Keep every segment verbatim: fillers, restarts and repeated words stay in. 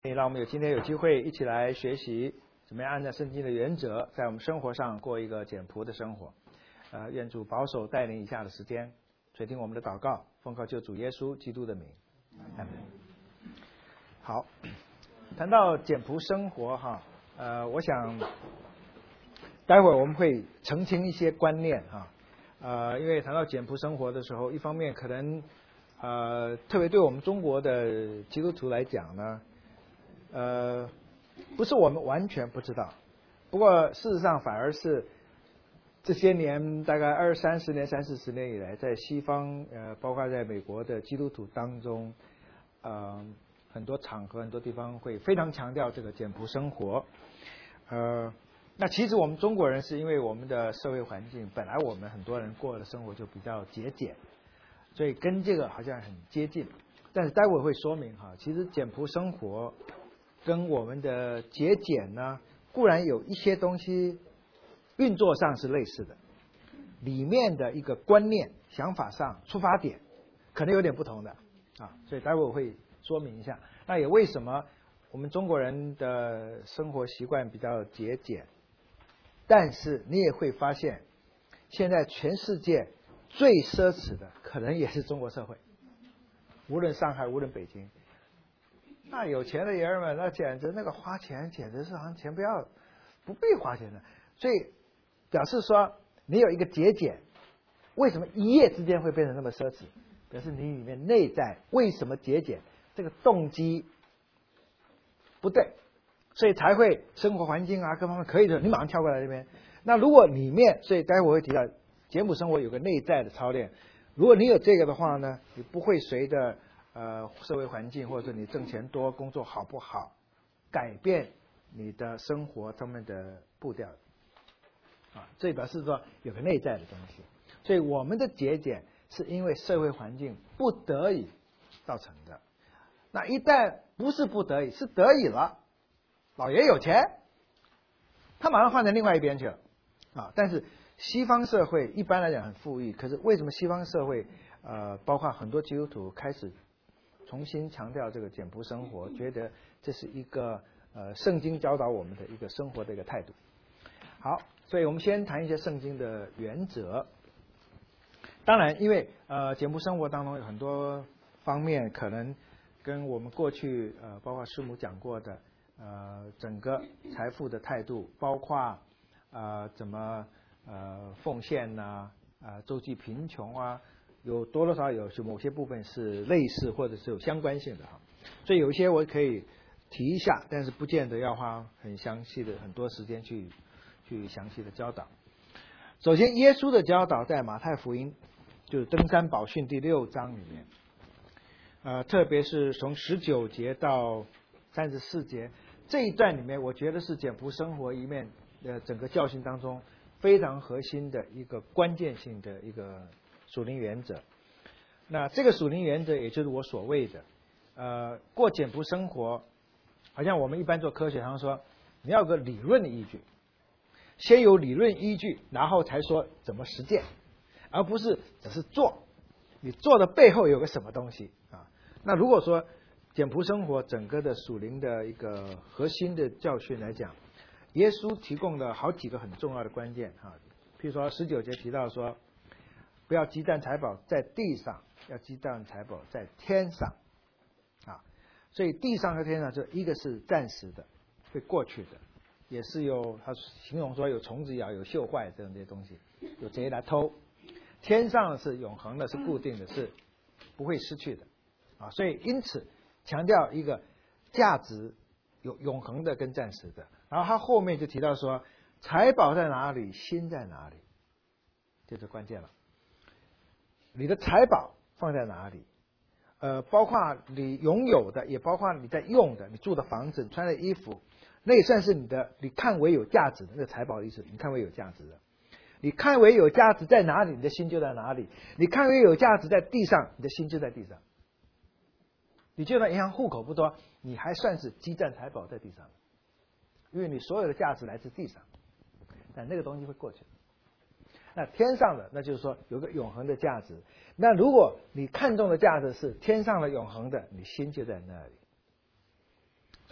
让我们有今天有机会一起来学习怎么样按照圣经的原则，在我们生活上过一个简朴的生活。呃，愿主保守带领以下的时间，垂听我们的祷告，奉靠救主耶稣基督的名。阿们。好，谈到简朴生活哈，呃，我想待会儿我们会澄清一些观念哈，呃，因为谈到简朴生活的时候，一方面可能呃，特别对我们中国的基督徒来讲呢。呃，不是我们完全不知道，不过事实上反而是这些年大概二三十年、三四十年以来，在西方呃，包括在美国的基督徒当中，呃，很多场合、很多地方会非常强调这个简朴生活。呃，那其实我们中国人是因为我们的社会环境，本来我们很多人过的生活就比较节俭，所以跟这个好像很接近。但是待会会说明哈，其实简朴生活跟我们的节俭呢，固然有一些东西运作上是类似的，里面的一个观念、想法上、出发点可能有点不同的啊，所以待会我会说明一下。那也为什么我们中国人的生活习惯比较节俭，但是你也会发现，现在全世界最奢侈的可能也是中国社会，无论上海，无论北京。那有钱的爷儿们，那简直那个花钱简直是好像钱不要不必花钱的，所以表示说你有一个节俭，为什么一夜之间会变成那么奢侈？表示你里面内在为什么节俭这个动机不对，所以才会生活环境啊各方面可以的，你马上跳过来这边。那如果里面，所以待会我会提到简朴生活有个内在的操练，如果你有这个的话呢，你不会随着呃，社会环境或者你挣钱多、工作好不好，改变你的生活上面的步调啊，这表示说有个内在的东西。所以我们的节俭是因为社会环境不得已造成的。那一旦不是不得已，是得已了，老爷有钱，他马上换成另外一边去了啊。但是西方社会一般来讲很富裕，可是为什么西方社会呃，包括很多基督徒开始重新强调这个简朴生活，觉得这是一个呃圣经教导我们的一个生活的一个态度。好，所以我们先谈一些圣经的原则。当然，因为呃简朴生活当中有很多方面可能跟我们过去呃包括师母讲过的呃整个财富的态度，包括呃怎么呃奉献呐啊周济贫穷啊。有多多少有某些部分是类似或者是有相关性的哈，所以有一些我可以提一下，但是不见得要花很详细的很多时间去去详细的教导。首先，耶稣的教导在马太福音就是登山宝训第六章里面，呃，特别是从十九节到三十四节这一段里面，我觉得是简朴生活一面呃整个教训当中非常核心的一个关键性的一个属灵原则。那这个属灵原则也就是我所谓的呃过简朴生活，好像我们一般做科学常说你要有个理论的依据，先有理论依据，然后才说怎么实践，而不是只是做，你做的背后有个什么东西啊。那如果说简朴生活整个的属灵的一个核心的教训来讲，耶稣提供了好几个很重要的关键啊，譬如说十九节提到说不要积攒财宝在地上，要积攒财宝在天上啊。所以地上和天上就一个是暂时的，会过去的，也是有他形容说有虫子咬、有锈坏这样这些东西，有贼来偷。天上是永恒的，是固定的，是不会失去的啊。所以因此强调一个价值有永恒的跟暂时的。然后他后面就提到说，财宝在哪里，心在哪里，这就关键了。你的财宝放在哪里？呃，包括你拥有的，也包括你在用的，你住的房子、你穿的衣服，那也算是你的，你看为有价值的那个财宝的意思。你看为有价值的，你看为有价值在哪里，你的心就在哪里。你看为有价值在地上，你的心就在地上。你就算银行户口不多，你还算是积攒财宝在地上，因为你所有的价值来自地上，但那个东西会过去。那天上的，那就是说有个永恒的价值。那如果你看重的价值是天上的永恒的，你心就在那里。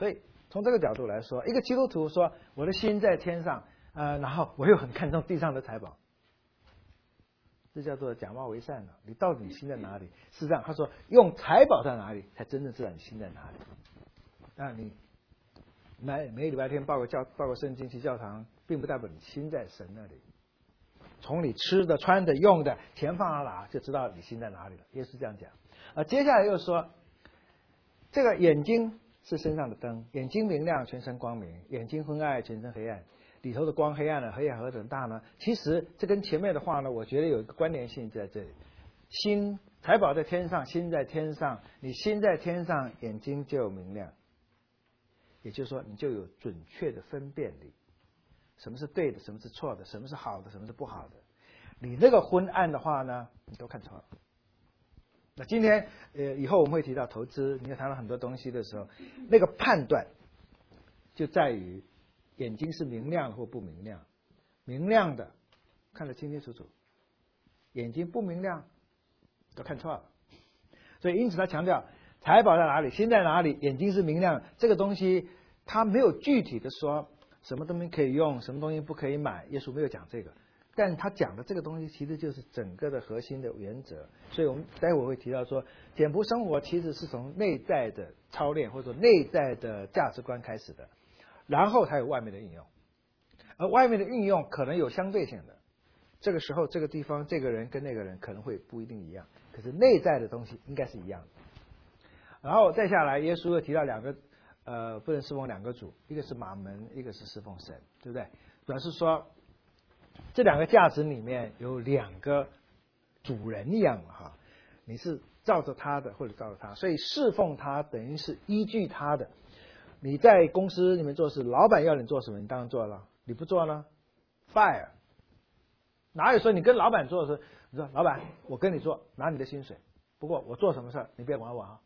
所以从这个角度来说，一个基督徒说我的心在天上，呃，然后我又很看重地上的财宝，这叫做假冒为善了。你到底心在哪里？事实上，他说用财宝在哪里，才真正知道你心在哪里。那你每每个礼拜天报个教报个圣经去教堂，并不代表你心在神那里。从你吃的、穿的、用的，钱放到哪，就知道你心在哪里了。耶稣这样讲。啊，接下来又说，这个眼睛是身上的灯，眼睛明亮，全身光明；眼睛昏暗，全身黑暗。里头的光黑暗了，黑暗何等大呢？其实这跟前面的话呢，我觉得有一个关联性在这里。心财宝在天上，心在天上，你心在天上，眼睛就明亮。也就是说，你就有准确的分辨力，什么是对的，什么是错的，什么是好的，什么是不好的。你那个昏暗的话呢，你都看错了。那今天呃，以后我们会提到投资，你要谈到很多东西的时候，那个判断就在于眼睛是明亮或不明亮。明亮的看得清清楚楚，眼睛不明亮都看错了。所以因此他强调财宝在哪里，心在哪里，眼睛是明亮。这个东西他没有具体的说什么东西可以用，什么东西不可以买，耶稣没有讲这个。但他讲的这个东西其实就是整个的核心的原则。所以我们待会会提到说，简朴生活其实是从内在的操练或者内在的价值观开始的，然后才有外面的应用。而外面的运用可能有相对性的，这个时候这个地方这个人跟那个人可能会不一定一样，可是内在的东西应该是一样的。然后再下来，耶稣又提到两个呃，不能侍奉两个主，一个是马门，一个是侍奉神，对不对？主要是说这两个价值里面有两个主人一样哈，你是照着他的或者照着他，所以侍奉他等于是依据他的。你在公司里面做事，老板要你做什么，你当然做了，你不做呢 ，fire。哪有说你跟老板做的时候，你说老板，我跟你做，拿你的薪水，不过我做什么事你别管我啊。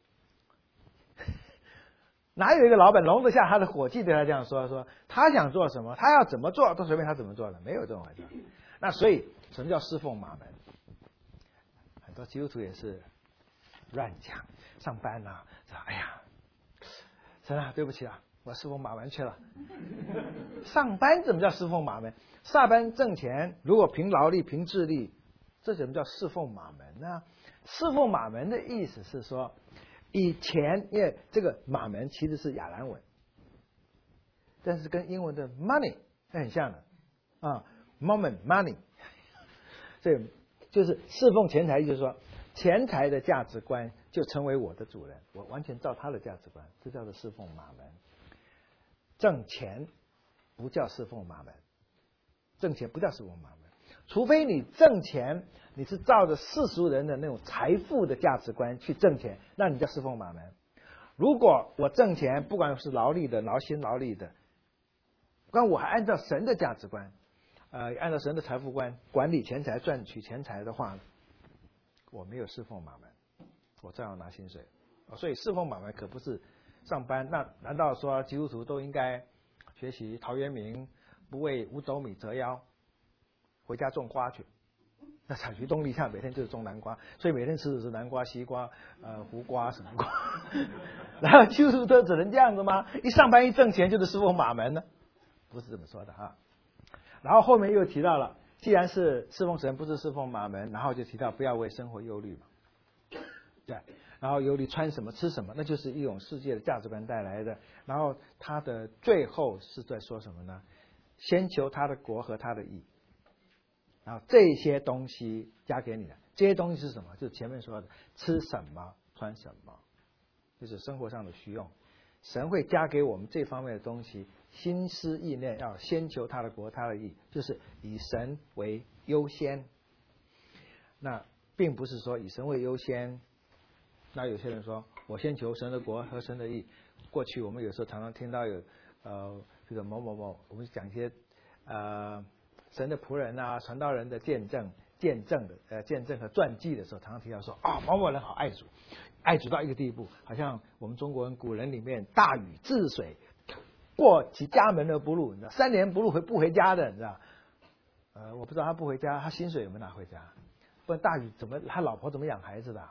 哪有一个老板容得下他的伙计对他这样说？说他想做什么，他要怎么做都随便他怎么做的，没有这种回事。那所以什么叫侍奉马门？很多基督徒也是乱讲，上班啊，说哎呀，神啊，对不起啊，我侍奉马门去了。上班怎么叫侍奉马门？上班挣钱，如果凭劳力、凭智力，这怎么叫侍奉马门呢？侍奉马门的意思是说，以前因为这个马门其实是亚兰文，但是跟英文的 money 很像的啊 ，moment money， 这就是侍奉钱财，就是说钱财的价值观就成为我的主人，我完全照他的价值观，这叫做侍奉马门。挣钱不叫侍奉马门，挣钱不叫侍奉马门，除非你挣钱你是照着世俗人的那种财富的价值观去挣钱，那你叫侍奉马门。如果我挣钱不管是劳力的、劳心劳力的，但我还按照神的价值观，呃，按照神的财富观管理钱财、赚取钱财的话，我没有侍奉马门，我照样拿薪水。所以侍奉马门可不是上班。那难道说基督徒都应该学习陶渊明不为五斗米折腰，回家种瓜去？那产区动力下每天就是种南瓜，所以每天吃的是南瓜、西瓜、呃胡瓜什么瓜。然后基督徒都只能这样子吗？一上班一挣钱就是侍奉马门呢？不是这么说的啊。然后后面又提到了，既然是侍奉神，不是侍奉马门，然后就提到不要为生活忧虑嘛，对。然后忧虑穿什么吃什么，那就是一种世界的价值观带来的。然后他的最后是在说什么呢？先求他的国和他的义，然后这些东西加给你的。这些东西是什么？就是前面说的吃什么穿什么，就是生活上的需用。神会加给我们这方面的东西，心思意念要先求他的国他的义，就是以神为优先。那并不是说以神为优先。那有些人说我先求神的国和神的义。过去我们有时候常常听到有呃这个某某某，我们讲一些呃神的仆人啊、传道人的见证、见证的呃见证和传记的时候，常常提到说啊、哦、某某人好爱主，爱主到一个地步，好像我们中国人古人里面大禹治水，过其家门而不入，你知道三年不入回不回家的，你知道？呃，我不知道他不回家，他薪水有没有拿回家？不然大禹怎么他老婆怎么养孩子的？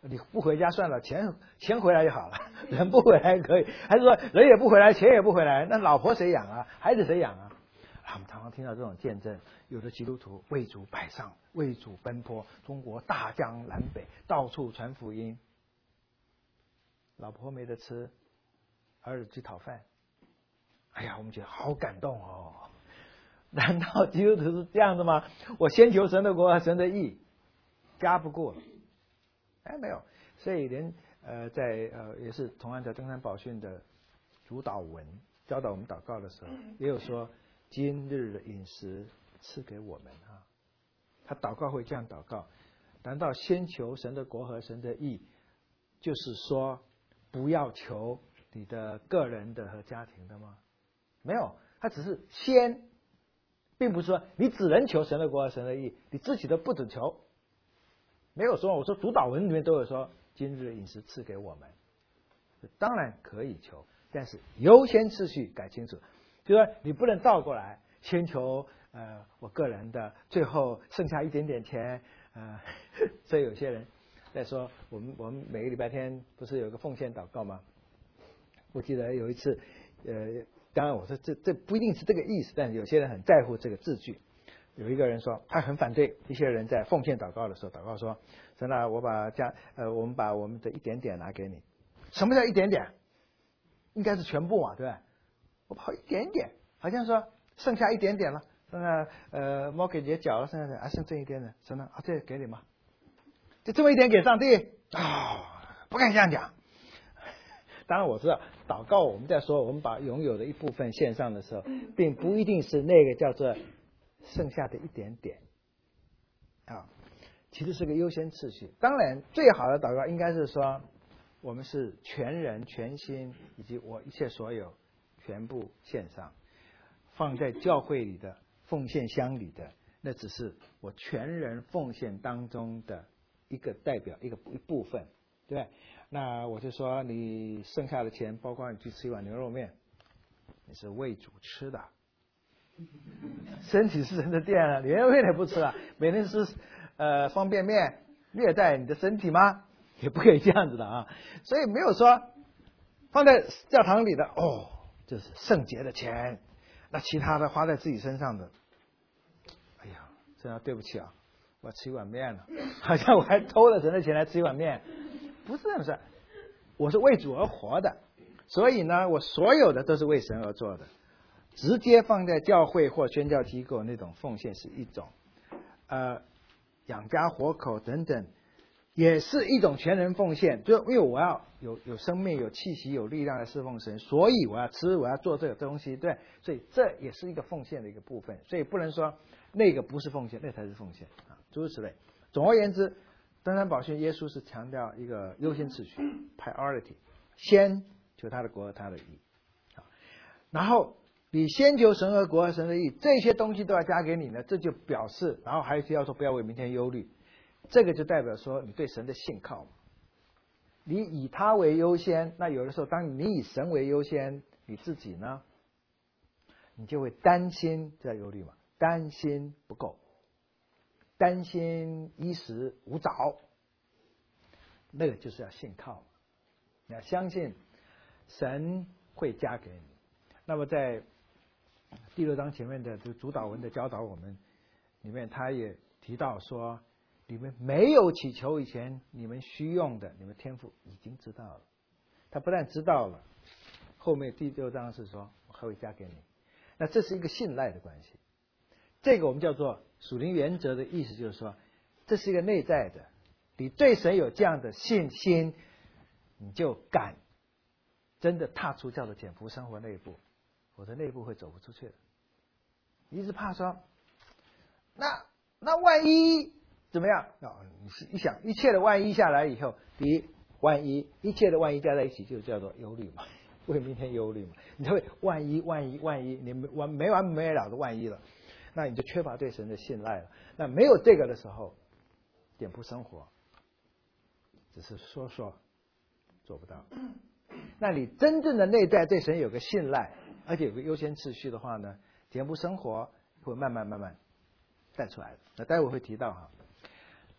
你不回家算了，钱钱回来就好了，人不回来可以，还是说人也不回来，钱也不回来，那老婆谁养啊？孩子谁养啊？我们常常听到这种见证，有的基督徒为主摆上，为主奔波，中国大江南北到处传福音，老婆没得吃，儿子去讨饭。哎呀，我们觉得好感动哦！难道基督徒是这样的吗？我先求神的国和神的义，家不顾了。哎，没有，所以连呃在呃也是同样在登山宝训的主导文教导我们祷告的时候，也有说今日的饮食赐给我们啊。他祷告会这样祷告，难道先求神的国和神的义，就是说不要求你的个人的和家庭的吗？没有，他只是先，并不是说你只能求神的国和神的义，你自己都不准求。没有说，我说主导文里面都有说今日饮食赐给我们，当然可以求，但是优先次序改清楚，就说你不能倒过来，先求呃我个人的，最后剩下一点点钱，呃，所以有些人在说我们我们每个礼拜天不是有个奉献祷告吗？我记得有一次，呃，当然我说这这不一定是这个意思，但是有些人很在乎这个字句。有一个人说，他很反对一些人在奉献祷告的时候祷告说：“神啊，我把家呃，我们把我们的一点点拿给你。”什么叫一点点？应该是全部嘛，对吧？我跑一点点，好像说剩下一点点了。那呃，猫给姐缴了，剩下的啊，剩这一点点，神啊，啊，这给你吗？就这么一点给上帝啊、哦？不敢这样讲。当然我知道，祷告我们在说我们把拥有的一部分献上的时候，并不一定是那个叫做剩下的一点点啊，其实是个优先次序。当然，最好的祷告应该是说，我们是全人、全心以及我一切所有全部献上，放在教会里的奉献箱里的，那只是我全人奉献当中的一个代表，一个一部分，对不对？那我就说，你剩下的钱，包括你去吃一碗牛肉面，你是为主吃的。身体是神的殿啊，连面也不吃了，每天吃呃方便面，虐待你的身体吗？也不可以这样子的啊。所以没有说放在教堂里的哦，就是圣洁的钱，那其他的花在自己身上的，哎呀，真的对不起啊，我吃一碗面了，好像我还偷了神的钱来吃一碗面，不是这样事，我是为主而活的，所以呢，我所有的都是为神而做的。直接放在教会或宣教机构那种奉献是一种，呃，养家活口等等，也是一种全人奉献。就因为我要有有生命、有气息、有力量来侍奉神，所以我要吃，我要做这个东西，对，所以这也是一个奉献的一个部分。所以不能说那个不是奉献，那才是奉献啊，诸如此类。总而言之，登山宝训耶稣是强调一个优先次序 （priority）， 先求他的国和他的义，然后。你先求神和国和神的义，这些东西都要加给你呢，这就表示，然后还有要说不要为明天忧虑，这个就代表说你对神的信靠，你以他为优先。那有的时候，当你以神为优先，你自己呢，你就会担心，这叫忧虑嘛，担心不够，担心衣食无着，那个就是要信靠，你要相信神会加给你。那么在第六章前面的这个主导文的教导我们里面，他也提到说，你们没有祈求以前，你们需用的，你们天父已经知道了。他不但知道了，后面第六章是说我还会加给你。那这是一个信赖的关系。这个我们叫做属灵原则的意思，就是说这是一个内在的，你对神有这样的信心，你就敢真的踏出叫做简朴生活那一步。我的内部会走不出去的，一直怕说，那那万一怎么样？哦，你一想一切的万一下来以后，第一，万一一切的万一加在一起，就叫做忧虑嘛，为明天忧虑嘛，你就会万一万一万一，你没完没完没了的万一了，那你就缺乏对神的信赖了。那没有这个的时候，简朴生活只是说说，做不到。那你真正的内在对神有个信赖，而且有个优先次序的话呢，简朴生活会慢慢慢慢带出来的。那待会会提到哈。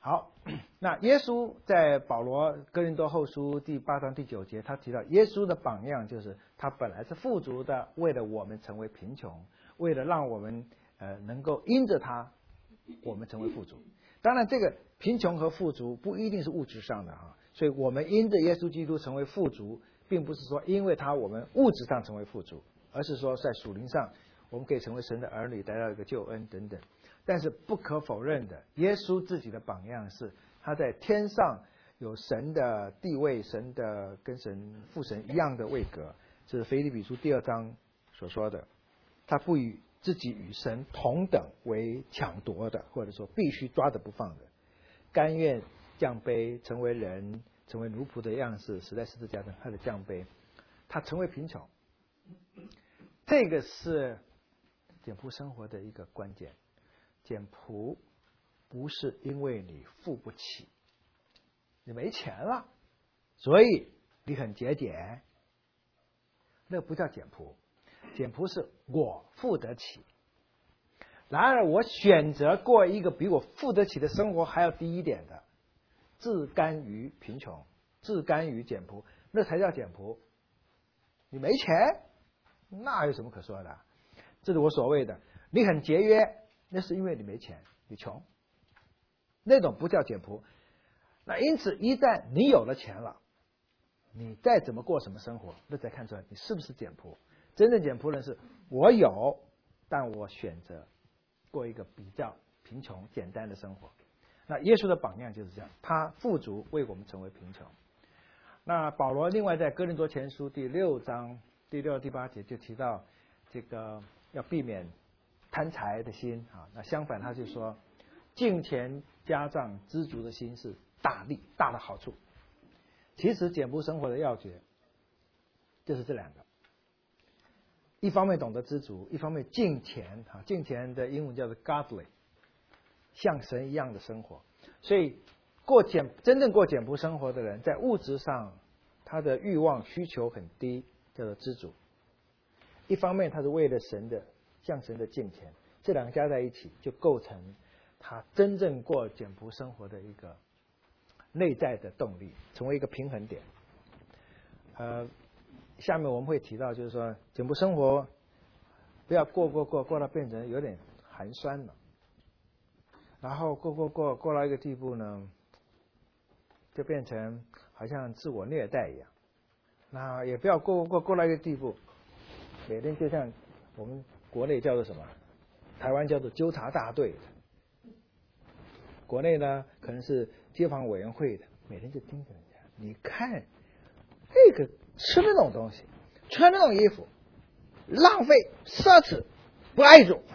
好，那耶稣在保罗哥林多后书第八章第九节，他提到耶稣的榜样就是他本来是富足的，为了我们成为贫穷，为了让我们呃能够因着他我们成为富足。当然这个贫穷和富足不一定是物质上的哈，所以我们因着耶稣基督成为富足，并不是说因为他我们物质上成为富足，而是说在属灵上我们可以成为神的儿女，得到一个救恩等等。但是不可否认的，耶稣自己的榜样是他在天上有神的地位，神的跟神父神一样的位格，这是腓立比书第二章所说的。他不与自己与神同等为抢夺的，或者说必须抓着不放的，甘愿降卑，成为人，成为奴仆的样式，死在十字架上，他的降卑，他成为贫穷。这个是简朴生活的一个关键。简朴不是因为你付不起，你没钱了，所以你很节俭，那不叫简朴。简朴是我付得起，然而我选择过一个比我付得起的生活还要低一点的，自甘于贫穷，自甘于简朴，那才叫简朴。你没钱，那有什么可说的？这是我所谓的你很节约，那是因为你没钱，你穷，那种不叫简朴。那因此一旦你有了钱了，你再怎么过什么生活，那才看出来你是不是简朴。真正简朴人是我有，但我选择过一个比较贫穷简单的生活。那耶稣的榜样就是这样，他富足为我们成为贫穷。那保罗另外在哥林多前书第六章第六第八节就提到这个要避免贪财的心啊，那相反他就说敬钱家账知足的心是大利大的好处。其实简朴生活的要诀就是这两个，一方面懂得知足，一方面敬钱啊，敬钱的英文叫做 godly， 像神一样的生活。所以过简真正过简朴生活的人，在物质上他的欲望需求很低，叫做知足。一方面他是为了神的向神的敬虔，这两个加在一起就构成他真正过简朴生活的一个内在的动力，成为一个平衡点。呃，下面我们会提到，就是说简朴生活不要过过过过到变成有点寒酸了，然后过过过过到一个地步呢，就变成好像自我虐待一样。那也不要过过过过到一个地步，每天就像我们国内叫做什么，台湾叫做纠察大队的，国内呢可能是街坊委员会的，每天就盯着人家，你看这个吃那种东西，穿那种衣服，浪费奢侈，不爱主。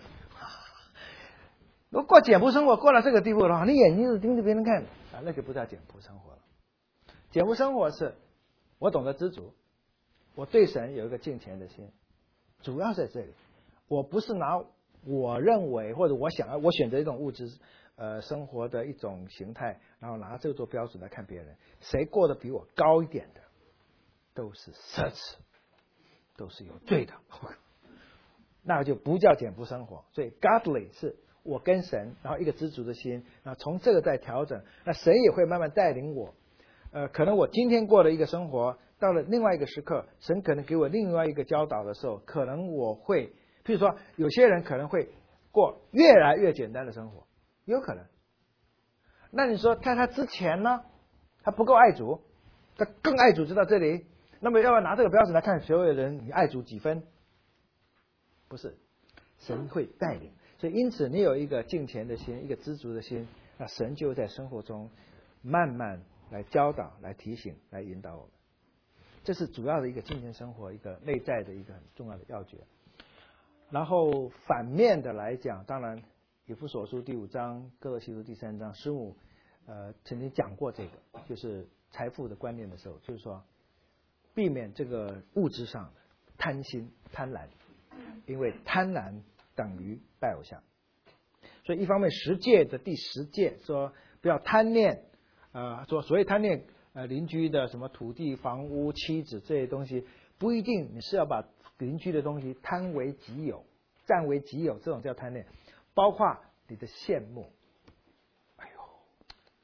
如果过简朴生活过到这个地步的话，你眼睛是盯着别人看啊，那就不叫简朴生活了。简朴生活是我懂得知足，我对神有一个敬虔的心，主要在这里。我不是拿我认为或者我想要我选择一种物质呃生活的一种形态，然后拿这个做标准来看别人，谁过得比我高一点的都是奢侈，都是有罪的，那就不叫简朴生活。所以 godly 是我跟神，然后一个知足的心，然后从这个再调整，那神也会慢慢带领我。呃，可能我今天过的一个生活，到了另外一个时刻，神可能给我另外一个教导的时候，可能我会，譬如说有些人可能会过越来越简单的生活，有可能。那你说在他之前呢，他不够爱主，他更爱主，知道这里，那么要不要拿这个标准来看所有人，你爱主几分？不是，神会带领。所以因此你有一个敬虔的心，一个知足的心，那神就在生活中慢慢来教导，来提醒，来引导我们。这是主要的一个敬虔生活一个内在的一个很重要的要诀。然后反面的来讲，当然以弗所书第五章，哥罗西书第三章，师母呃曾经讲过这个，就是财富的观念的时候，就是说避免这个物质上的贪心贪婪，因为贪婪等于拜偶像。所以一方面十诫的第十诫说不要贪恋，呃，说所谓贪恋呃邻居的什么土地、房屋、妻子这些东西，不一定你是要把邻居的东西贪为己有、占为己有，这种叫贪恋，包括你的羡慕。哎呦，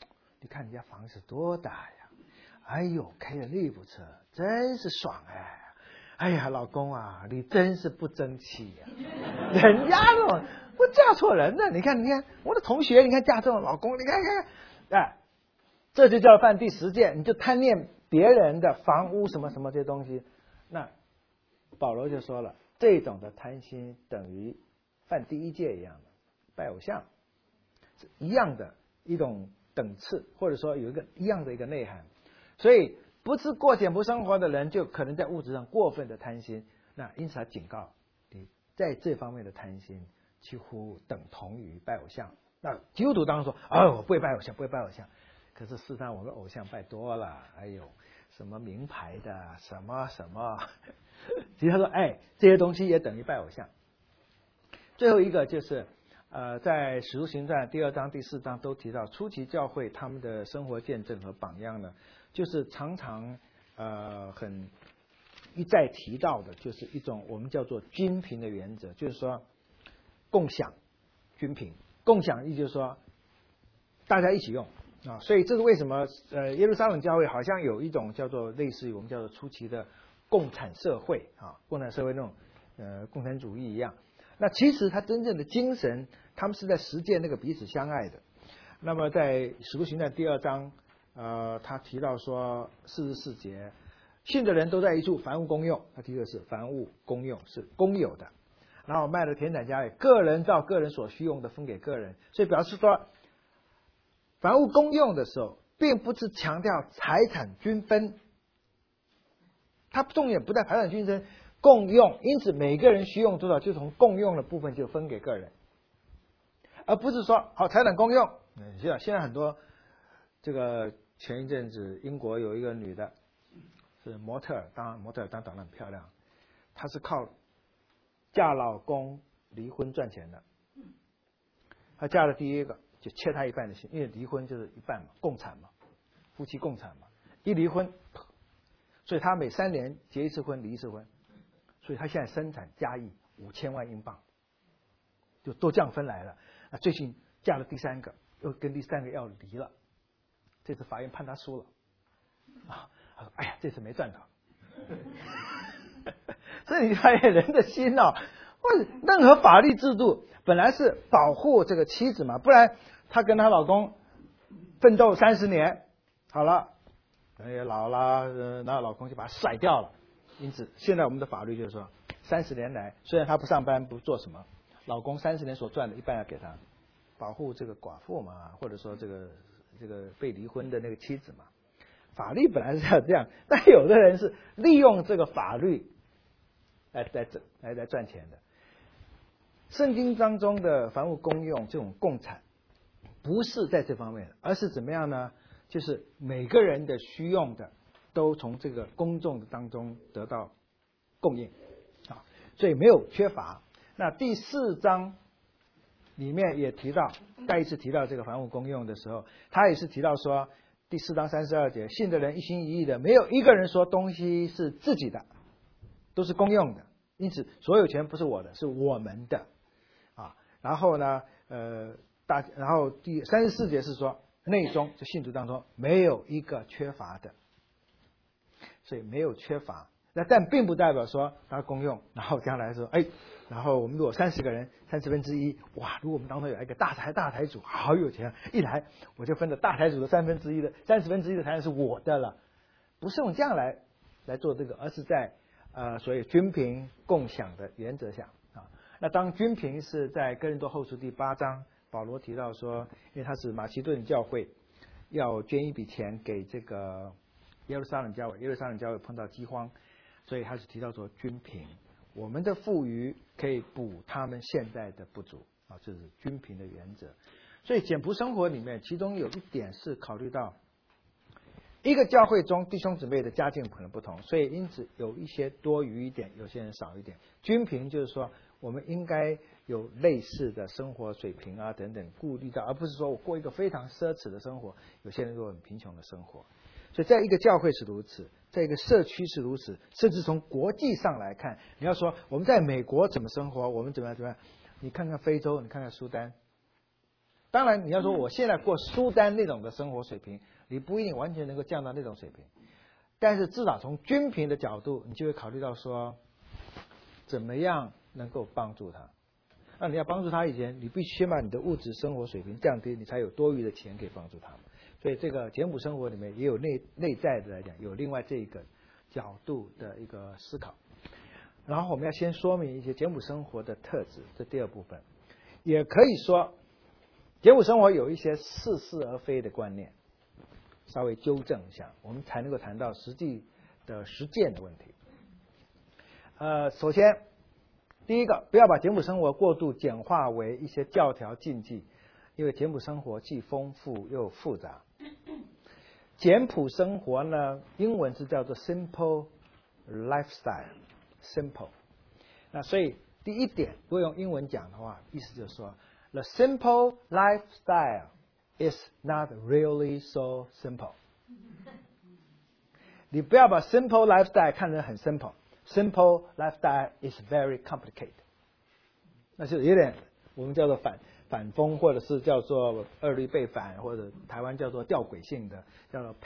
你看人家房子多大呀，哎呦，开的利普车，真是爽哎！哎呀，老公啊，你真是不争气呀！人家这种我嫁错人了，你看，你看我的同学，你看嫁这种老公，你看看，哎，这就叫犯第十戒，你就贪恋别人的房屋什么什么这些东西。那保罗就说了，这种的贪心等于犯第一戒一样的拜偶像，是一样的一种等次，或者说有一个一样的一个内涵。所以不是过简朴生活的人，就可能在物质上过分的贪心。那因此他警告你，在这方面的贪心几乎等同于拜偶像。那基督徒当然说，哦，我不会拜偶像，不会拜偶像。可是事实上我们偶像拜多了，哎呦，什么名牌的，什么什么，其实他说，哎，这些东西也等于拜偶像。最后一个就是呃，在使徒行传第二章第四章都提到，初期教会他们的生活见证和榜样呢，就是常常呃很一再提到的，就是一种我们叫做均平的原则，就是说共享均平，共享意就是说大家一起用啊，所以这是为什么呃耶路撒冷教会好像有一种叫做类似于我们叫做初期的共产社会啊，共产社会那种呃共产主义一样。那其实他真正的精神，他们是在实践那个彼此相爱的。那么在使徒行传第二章，呃，他提到说四十四节，信的人都在一处，凡物公用。他提的是凡物公用，是公有的。然后卖了田产家业，个人照个人所需用的分给个人。所以表示说，凡物公用的时候，并不是强调财产均分，他重点不在财产均分。共用，因此每个人需用多少，就从共用的部分就分给个人，而不是说好财产公用。嗯，现在现在很多这个前一阵子英国有一个女的是模特儿，当然模特儿当长得很漂亮，她是靠嫁老公离婚赚钱的。她嫁了第一个就切她一半的薪，因为离婚就是一半嘛，共产嘛，夫妻共产嘛，一离婚，所以她每三年结一次婚，离一次婚。所以他现在生产家业五千万英镑，就都这样分来了。啊，最近嫁了第三个，又跟第三个要离了，这次法院判他输了。啊，他说：“哎呀，这次没赚到。”所以你发现人的心哦，或者任何法律制度本来是保护这个妻子嘛，不然她跟她老公奋斗三十年，好了，人也老了，呃，然后老公就把她甩掉了。因此，现在我们的法律就是说，三十年来，虽然他不上班不做什么，老公三十年所赚的一半要给他，保护这个寡妇嘛，或者说这个这个被离婚的那个妻子嘛。法律本来是要这样，但有的人是利用这个法律来来来来赚钱的。圣经当中的凡物公用这种共产，不是在这方面，而是怎么样呢？就是每个人的需用的。都从这个公众的当中得到供应啊，所以没有缺乏。那第四章里面也提到，再一次提到这个凡物公用的时候，他也是提到说，第四章三十二节，信的人一心一意的，没有一个人说东西是自己的，都是公用的，因此所有权不是我的，是我们的啊。然后呢，呃，大，然后第三十四节是说，内中就信徒当中没有一个缺乏的。所以没有缺乏，那但并不代表说它公用，然后将来说，哎，然后我们如果三十个人，三十分之一，哇，如果我们当中有一个大财大财主，好有钱，一来我就分了大财主的三分之一的三十分之一的财产是我的了，不是用这样来来做这个，而是在呃所谓均平共享的原则下啊。那当均平是在哥林多后书第八章，保罗提到说，因为他是马其顿教会要捐一笔钱给这个。耶路撒冷教会，耶路撒冷教会碰到饥荒，所以他是提到说均平，我们的富余可以补他们现在的不足啊，这是均平的原则。所以简朴生活里面，其中有一点是考虑到一个教会中弟兄姊妹的家境可能不同，所以因此有一些多余一点，有些人少一点。均平就是说，我们应该有类似的生活水平啊等等顾虑到，而不是说我过一个非常奢侈的生活，有些人过很贫穷的生活。所以在一个教会是如此，在一个社区是如此，甚至从国际上来看，你要说我们在美国怎么生活，我们怎么样怎么样，你看看非洲，你看看苏丹， 当然你要说我现在过苏丹那种的生活水平，你不一定完全能够降到那种水平，但是至少从均贫的角度，你就会考虑到说怎么样能够帮助他。那你要帮助他以前，你必须先把你的物质生活水平降低，你才有多余的钱可以帮助他们。所以这个简朴生活里面也有内内在的来讲，有另外这一个角度的一个思考。然后我们要先说明一些简朴生活的特质，这第二部分。也可以说简朴生活有一些似是而非的观念，稍微纠正一下，我们才能够谈到实际的实践的问题。呃，首先第一个，不要把简朴生活过度简化为一些教条禁忌，因为简朴生活既丰富又复杂。简朴生活呢，英文是叫做 simple lifestyle，simple。那所以第一点，如果用英文讲的话，意思就是说 ，the simple lifestyle is not really so simple。你不要把 simple lifestyle 看成很 simple。Simple lifestyle is very complicated， 那就有点我们叫做反反风，或者是叫做二律背反，或者台湾叫做吊诡性的，叫做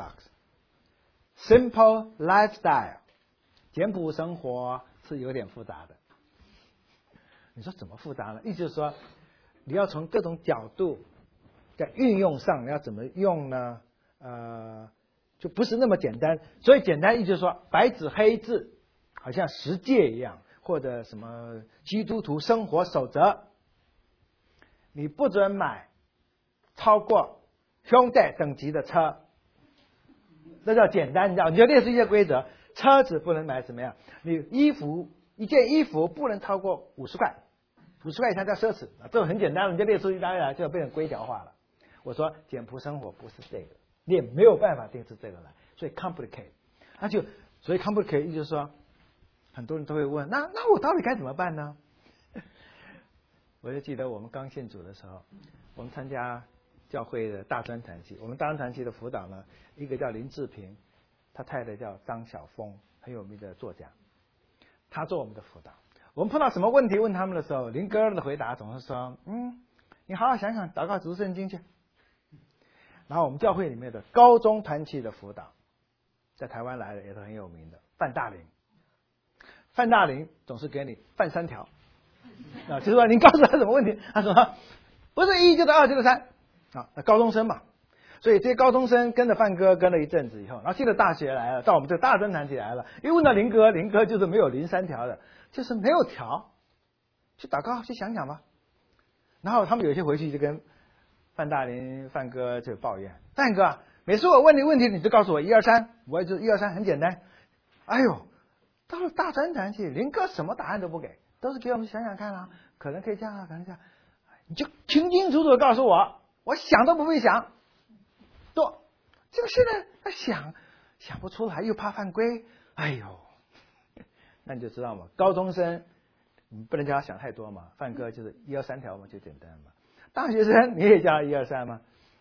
paradox。Simple lifestyle， 简朴生活是有点复杂的。你说怎么复杂呢？意思就是说，你要从各种角度在运用上，你要怎么用呢？呃，就不是那么简单。所以简单意思就是说，白纸黑字。好像十诫一样，或者什么基督徒生活守则，你不准买超过兄弟等级的车，那叫简单，你知道？你就列出一些规则，车子不能买怎么样？你衣服一件衣服不能超过五十块，五十块以上叫奢侈，这种很简单，你就列出一大堆来，就变成规条化了。我说简朴生活不是这个，你也没有办法定制这个来，所以 complicate， 那就所以 complicate 意思就是说。很多人都会问，那那我到底该怎么办呢？我就记得我们刚信主的时候，我们参加教会的大专团契，我们大专团契的辅导呢，一个叫林志平，他太太叫张晓峰，很有名的作家，他做我们的辅导。我们碰到什么问题问他们的时候，林哥的回答总是说，嗯，你好好想想，祷告读圣经去。然后我们教会里面的高中团契的辅导，在台湾来的也是很有名的范大林。范大林总是给你范三条啊，就是说你告诉他什么问题，他说不是一就是二就是三啊，那高中生嘛，所以这些高中生跟着范哥跟了一阵子以后，然后进了大学来了，到我们这个大专团体来了，一问到林哥，林哥就是没有零三条的，就是没有条，去祷告去想想吧。然后他们有些回去就跟范大林范哥就抱怨，范哥每次我问你问题，你就告诉我一二三，我也就一二三很简单，哎呦。到了大专团体，林哥什么答案都不给，都是给我们想想看啊，可能可以这样啊，可能这样，你就清清楚楚的告诉我，我想都不会想，对，这个现在他想想不出来，又怕犯规，哎呦，那你就知道嘛，高中生你不能叫他想太多嘛，范哥就是一二三条嘛，就简单嘛，大学生你也叫他一二三嘛，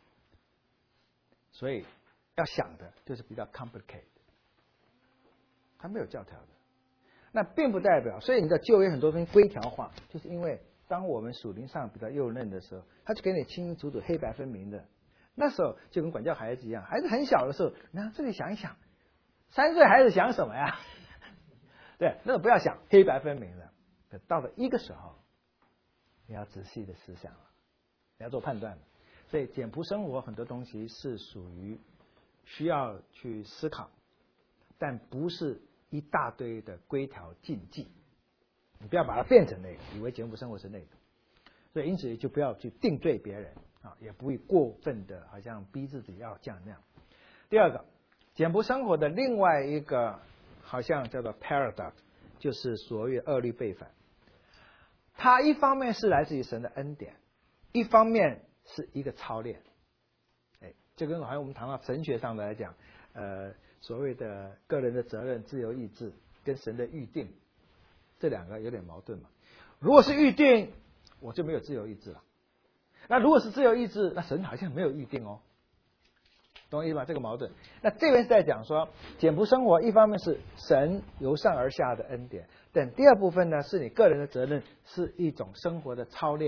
所以要想的就是比较 complicated， 他没有教条的。那并不代表，所以你的就业很多东西规条化，就是因为当我们属灵上比较幼嫩的时候，他就给你清清楚楚、黑白分明的。那时候就跟管教孩子一样，孩子很小的时候，你看这里想一想，三岁孩子想什么呀？对，那个不要想黑白分明的。到了一个时候，你要仔细的思想了，你要做判断了。所以简朴生活很多东西是属于需要去思考，但不是一大堆的规条禁忌，你不要把它变成那个，以为简朴生活是那个，所以因此就不要去定罪别人啊，也不会过分的好像逼自己要这样那样。第二个，简朴生活的另外一个好像叫做 paradox， 就是所谓二律背反。它一方面是来自于神的恩典，一方面是一个操练。哎，就跟好像我们谈到神学上的来讲，呃。所谓的个人的责任、自由意志跟神的预定，这两个有点矛盾嘛。如果是预定，我就没有自由意志了。那如果是自由意志，那神好像没有预定哦，懂我意思吗？这个矛盾。那这边是在讲说，简朴生活一方面是神由上而下的恩典，但第二部分呢，是你个人的责任，是一种生活的操练，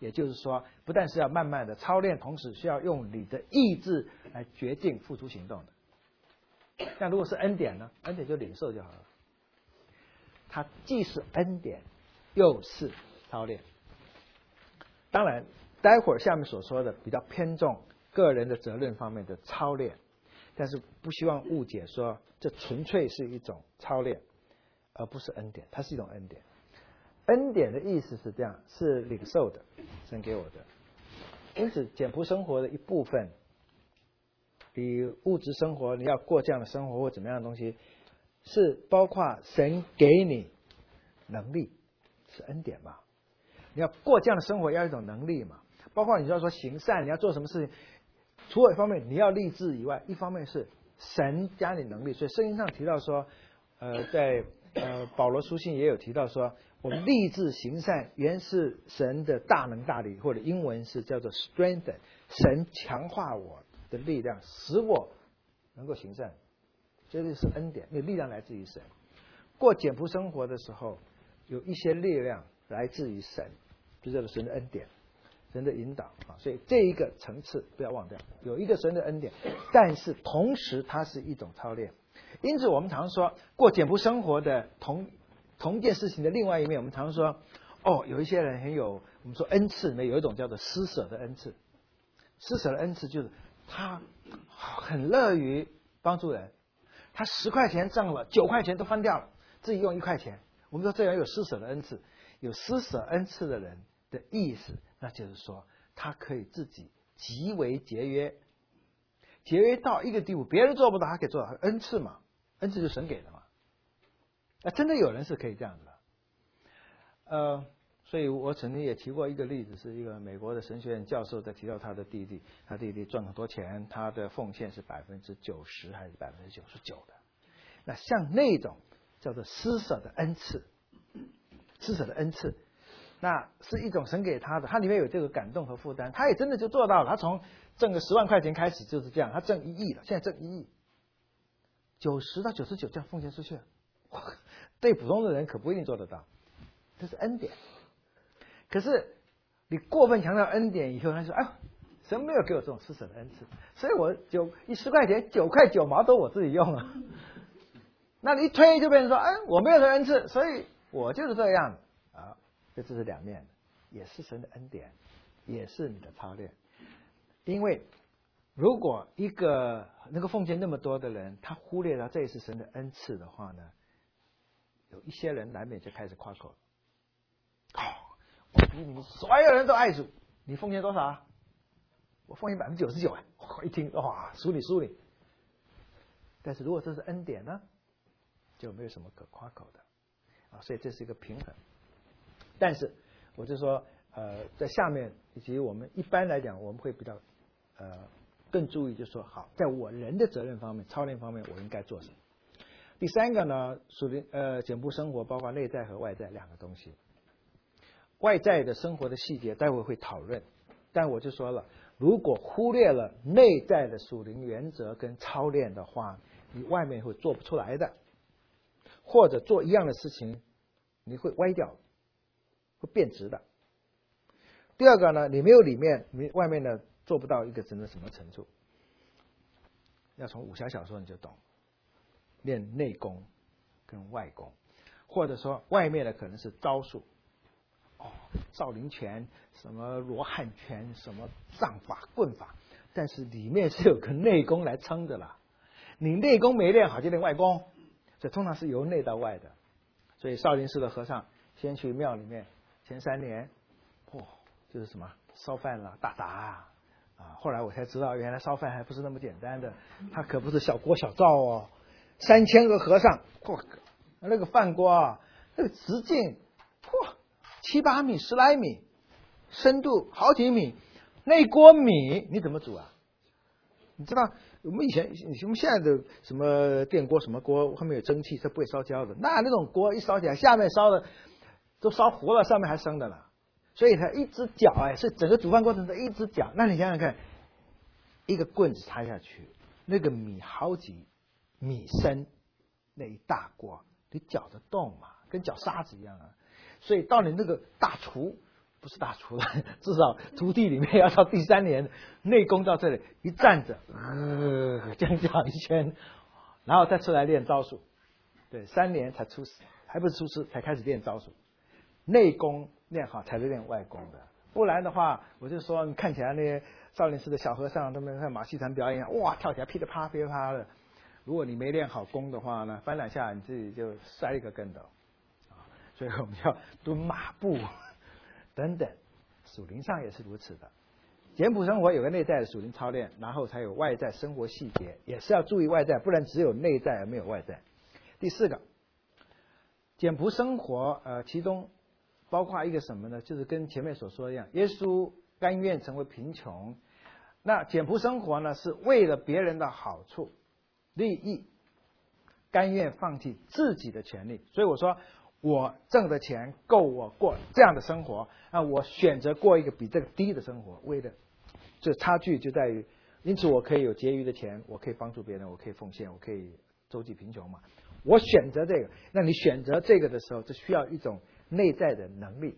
也就是说，不但是要慢慢的操练，同时需要用你的意志来决定付出行动的。那如果是恩典呢？恩典就领受就好了。它既是恩典，又是操练。当然，待会儿下面所说的比较偏重个人的责任方面的操练，但是不希望误解说这纯粹是一种操练，而不是恩典。它是一种恩典。恩典的意思是这样，是领受的，神给我的。因此，简朴生活的一部分，比物质生活你要过这样的生活或怎么样的东西，是包括神给你能力，是恩典嘛？你要过这样的生活，要有一种能力嘛？包括你要说行善，你要做什么事情，除了一方面你要立志以外，一方面是神加你能力。所以圣经上提到说，呃，在呃保罗书信也有提到说，我们立志行善，原是神的大能大力，或者英文是叫做 strengthen， 神强化我的力量，使我能够行善。这就是恩典，那力量来自于神。过简朴生活的时候，有一些力量来自于神，就叫做神的恩典，神的引导啊。所以这一个层次不要忘掉，有一个神的恩典，但是同时它是一种操练。因此我们常说，过简朴生活的同同一件事情的另外一面，我们常说，哦，有一些人很有，我们说恩赐里面有一种叫做施舍的恩赐。施舍的恩赐就是他很乐于帮助人，他十块钱挣了九块钱都翻掉了，自己用一块钱。我们说这样有施舍的恩赐。有施舍恩赐的人的意思，那就是说他可以自己极为节约，节约到一个地步，别人做不到，他可以做到。恩赐嘛，恩赐就是神给的嘛。那真的有人是可以这样子的。呃，所以我曾经也提过一个例子，是一个美国的神学院教授在提到他的弟弟，他弟弟赚很多钱，他的奉献是百分之九十还是百分之九十九的。那像那种叫做施舍的恩赐。施舍的恩赐，那是一种神给他的，他里面有这个感动和负担，他也真的就做到了。他从挣个十万块钱开始就是这样，他挣一亿了，现在挣一亿，九十到九十九这样奉献出去，对普通的人可不一定做得到，这是恩典。可是你过分强调恩典以后，他说：“哎，神没有给我这种施舍的恩赐，所以我九一十块钱九块九毛都我自己用了。”那你一推就变成说：“哎，我没有这恩赐，所以。”我就是这样啊，这这是两面的，也是神的恩典，也是你的操练。因为如果一个能够奉献那么多的人，他忽略了这也是神的恩赐的话呢，有一些人难免就开始夸口。哦，我比你们所有人都爱主，你奉献多少啊？我奉献百分之九十九哎！一听哇，输你输你。但是如果这是恩典呢，就没有什么可夸口的。啊，所以这是一个平衡。但是我就说，呃，在下面以及我们一般来讲，我们会比较呃更注意，就是说，好，在我人的责任方面、操练方面，我应该做什么？第三个呢，属于呃简朴生活，包括内在和外在两个东西。外在的生活的细节，待会会讨论。但我就说了，如果忽略了内在的属灵原则跟操练的话，你外面会做不出来的。或者做一样的事情，你会歪掉，会变直的。第二个呢，你没有里面，你外面呢做不到一个真的什么程度。要从武侠小说你就懂，练内功跟外功，或者说外面的可能是招数，哦，少林拳、什么罗汉拳、什么杖法、棍法，但是里面是有个内功来撑的啦。你内功没练好，就练外功。这通常是由内到外的，所以少林寺的和尚先去庙里面，前三年，哦，就是什么烧饭啦、打杂啊，啊，后来我才知道，原来烧饭还不是那么简单的，它可不是小锅小灶哦，三千个和尚，嚯，那个饭锅啊，那个直径，嚯，七八米、十来米，深度好几米，那锅米你怎么煮啊？你知道我们以前我们现在的什么电锅什么锅后面有蒸汽是不会烧焦的，那那种锅一烧起来下面烧的都烧糊了，上面还生的了，所以它一直搅哎，所以整个煮饭过程中一直搅。那你想想看，一个棍子插下去，那个米好几米深，那一大锅你搅得动嘛，跟搅沙子一样啊。所以到你那个大厨不是大出来，至少徒弟里面要到第三年，内功到这里一站着，呃，这样讲一圈，然后再出来练招数。对，三年才出师，还不是出师才开始练招数，内功练好才能练外功的。不然的话，我就说你看起来那些少林寺的小和尚，他们看马戏团表演，哇，跳起来噼里啪啦噼里啪啦的。如果你没练好功的话呢，翻两下你自己就摔一个跟头啊。所以我们要蹲马步等等，属灵上也是如此的。简朴生活有个内在的属灵操练，然后才有外在生活细节，也是要注意外在，不然只有内在而没有外在。第四个，简朴生活，呃，其中包括一个什么呢？就是跟前面所说的一样，耶稣甘愿成为贫穷。那简朴生活呢，是为了别人的好处、利益，甘愿放弃自己的权利。所以我说，我挣的钱够我过这样的生活，啊，我选择过一个比这个低的生活，为了这差距就在于，因此我可以有结余的钱，我可以帮助别人，我可以奉献，我可以周济贫穷嘛。我选择这个，那你选择这个的时候，这需要一种内在的能力。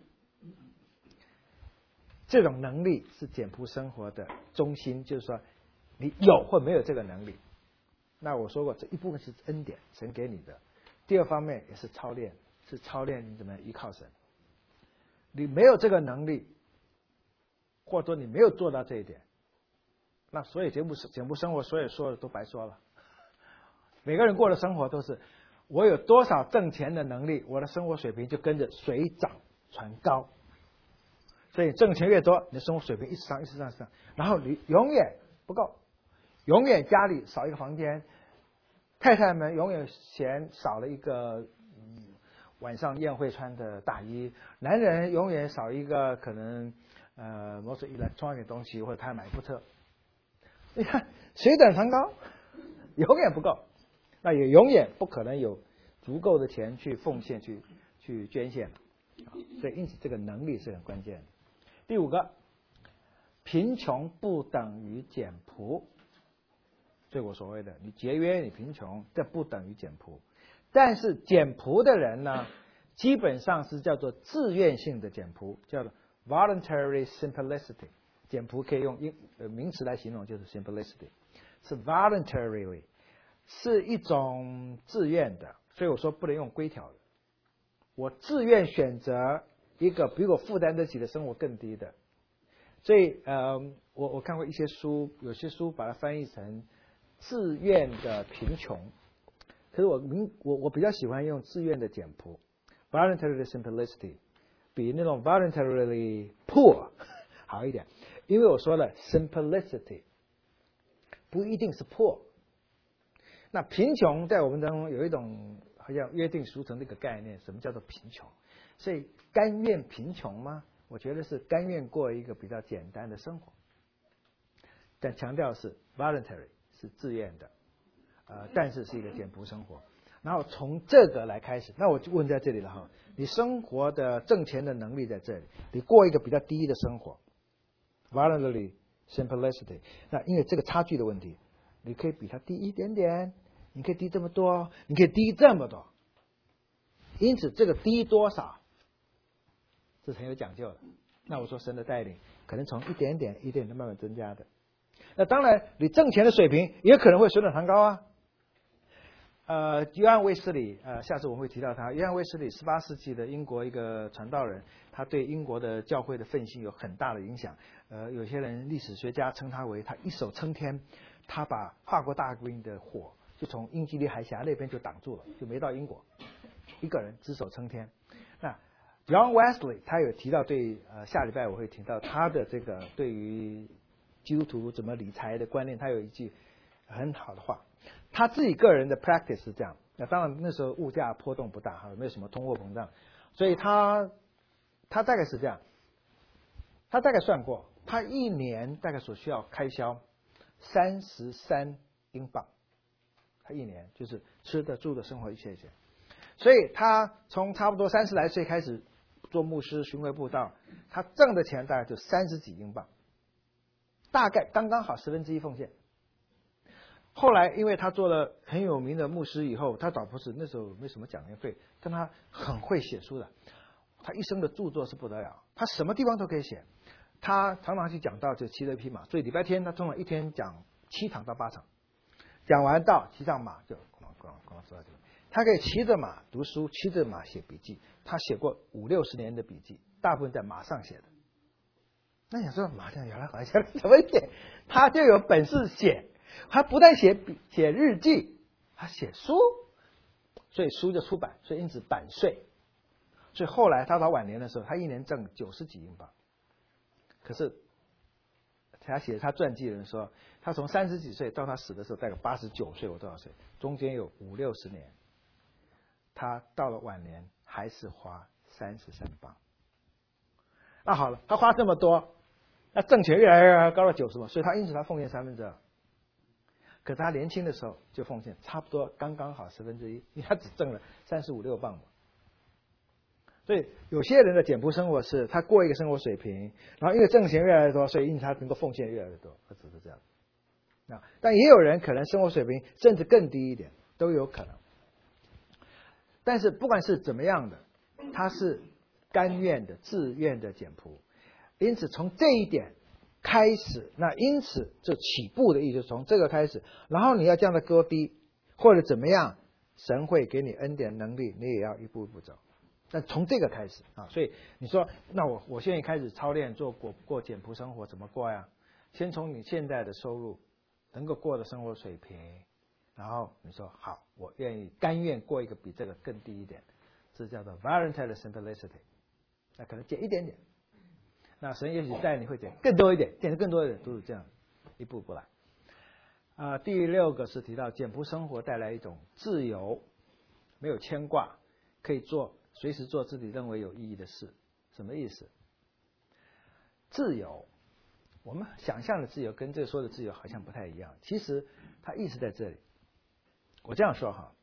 这种能力是简朴生活的中心，就是说你有或没有这个能力。那我说过，这一部分是恩典，神给你的；第二方面也是操练，是操练你怎么依靠神。你没有这个能力，或者说你没有做到这一点，那所有简朴简朴生活所有说的都白说了。每个人过的生活都是，我有多少挣钱的能力，我的生活水平就跟着水涨船高。所以挣钱越多，你的生活水平一直上，一直上，一直上，然后你永远不够，永远家里少一个房间，太太们永远嫌少了一个、嗯、晚上宴会穿的大衣，男人永远少一个可能呃某种electronic的东西，或者他买一部车。你看水涨船高，永远不够。那也永远不可能有足够的钱去奉献、去去捐献，所以因此这个能力是很关键的。第五个，贫穷不等于简朴，这我所谓的你节约你贫穷，这不等于简朴。但是简朴的人呢，基本上是叫做自愿性的简朴，叫做 voluntary simplicity。简朴可以用英呃名词来形容，就是 simplicity， 是 voluntarily。是一种自愿的，所以我说不能用规条的。我自愿选择一个比我负担得起的生活更低的。所以呃，我我看过一些书，有些书把它翻译成自愿的贫穷，可是我明我我比较喜欢用自愿的简朴 ，voluntarily simplicity， 比那种 voluntarily poor 好一点，因为我说了 simplicity 不一定是 poor。那贫穷在我们当中有一种好像约定俗成的一个概念，什么叫做贫穷？所以甘愿贫穷吗？我觉得是甘愿过一个比较简单的生活，但强调是 voluntary， 是自愿的，呃，但是是一个简朴生活。然后从这个来开始，那我就问在这里了哈，你生活的挣钱的能力在这里，你过一个比较低的生活 ，voluntary simplicity， 那因为这个差距的问题，你可以比他低一点点。你可以低这么多，你可以低这么多，因此这个低多少是很有讲究的。那我说神的带领可能从一点点一点点慢慢增加的。那当然你挣钱的水平也可能会水涨船高啊。呃，约翰卫斯理，呃，下次我们会提到他。约翰卫斯理十八世纪的英国一个传道人，他对英国的教会的奋兴有很大的影响。呃，有些人历史学家称他为他一手撑天，他把法国大革命的火就从英吉利海峡那边就挡住了，就没到英国。一个人只手撑天。那 John Wesley 他有提到对，呃，下礼拜我会提到他的这个对于基督徒怎么理财的观念，他有一句很好的话。他自己个人的 practice 是这样。那当然那时候物价波动不大哈，没有什么通货膨胀，所以他他大概是这样。他大概算过，他一年大概所需要开销三十三英镑。他一年就是吃的住的生活一切一切，所以他从差不多三十来岁开始做牧师巡回布道，他挣的钱大概就三十几英镑，大概刚刚好十分之一奉献。后来因为他做了很有名的牧师以后，他倒不是那时候没什么讲员费，但他很会写书的， 他一生的著作是不得了，他什么地方都可以写。他常常去讲道，就骑着一匹马，所以礼拜天他通常一天讲七场到八场，讲完道骑上马就咣咣咣说到这里。他可以骑着马读书，骑着马写笔记。他写过五六十年的笔记，大部分在马上写的。那你说马上原来好像怎么写？他就有本事写，他不但写笔写日记，他写书，所以书就出版，所以因此版税。所以后来他到晚年的时候，他一年挣九十几英镑。可是他写他传记的人说，他从三十几岁到他死的时候，大概八十九岁或多少岁，中间有五六十年，他到了晚年还是花三十三镑。那好了，他花这么多，那政权越来越高了九十嘛，所以他因此他奉献三分之二。可是他年轻的时候就奉献差不多刚刚好十分之一，因为他只挣了三十五六镑嘛。所以有些人的简朴生活是他过一个生活水平，然后因为挣钱越来越多，所以因此他能够奉献越来越多，他只是这样。那但也有人可能生活水平甚至更低一点，都有可能。但是不管是怎么样的，他是甘愿的、自愿的简朴。因此从这一点开始，那因此就起步的意思，从这个开始，然后你要降到高低，或者怎么样，神会给你恩典能力，你也要一步一步走。但从这个开始啊，所以你说，那我我现在开始操练做过过简朴生活，怎么过呀？先从你现在的收入能够过的生活水平，然后你说好，我愿意甘愿过一个比这个更低一点，这叫做 voluntary simplicity。那可能减一点点，那神也许带你会减更多一点，减得更多一点，都是这样一步步来。啊、呃，第六个是提到简朴生活带来一种自由，没有牵挂，可以做。随时做自己认为有意义的事，什么意思？自由，我们想象的自由跟这个说的自由好像不太一样。其实它意思在这里。我这样说哈，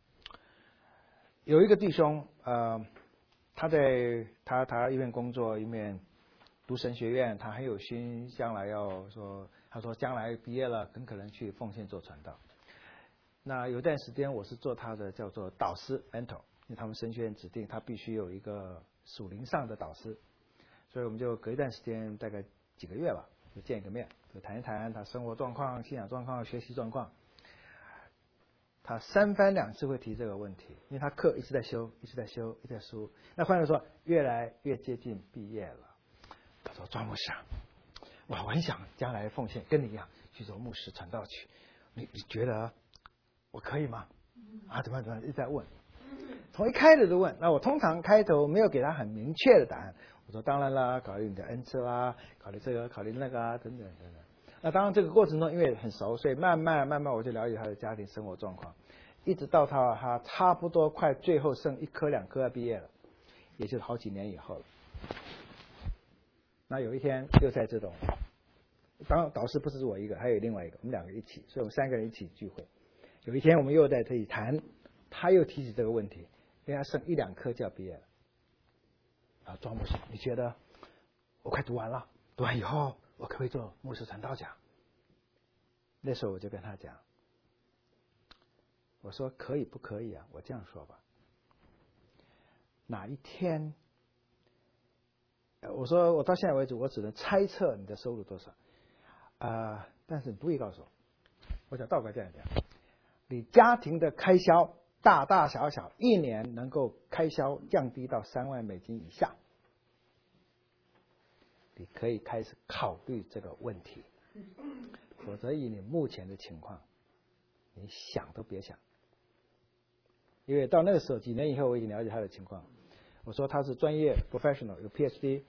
有一个弟兄，呃，他在他他一面工作一面读神学院，他很有心，将来要说，他说将来毕业了，很可能去奉献做传道。那有段时间我是做他的叫做导师 mentor。因为他们神学院指定他必须有一个属灵上的导师，所以我们就隔一段时间，大概几个月吧，就见一个面，就谈一谈他生活状况、信仰状况、学习状况。他三番两次会提这个问题，因为他课一直在修，一直在修，一直在修。那换句话说，越来越接近毕业了。他说：“庄牧师啊，哇，我很想将来奉献，跟你一样去做牧师传道去。你你觉得我可以吗？啊，怎么怎么一直在问。”从一开始就问，那我通常开头没有给他很明确的答案。我说当然啦，考虑你的恩赐啦，考虑这个，考虑那个啊，等等等等。那当然这个过程中因为很熟，所以慢慢慢慢我就了解他的家庭生活状况，一直到他他差不多快最后剩一科两科要毕业了，也就是好几年以后了。那有一天又在这种，当然导师不是我一个，还有另外一个，我们两个一起，所以我们三个人一起聚会。有一天我们又在这里谈，他又提起这个问题。因为他剩一两科就要毕业了，啊，庄牧师，你觉得我快读完了，读完以后我可不可以做牧师传道讲？那时候我就跟他讲，我说可以不可以啊？我这样说吧，哪一天，我说我到现在为止我只能猜测你的收入多少，啊、呃，但是你不必告诉我，我想倒过来这样讲，你家庭的开销。大大小小一年能够开销降低到三万美金以下，你可以开始考虑这个问题。否则以你目前的情况，你想都别想。因为到那个时候，几年以后我已经了解他的情况。我说他是专业 professional， 有 P H D，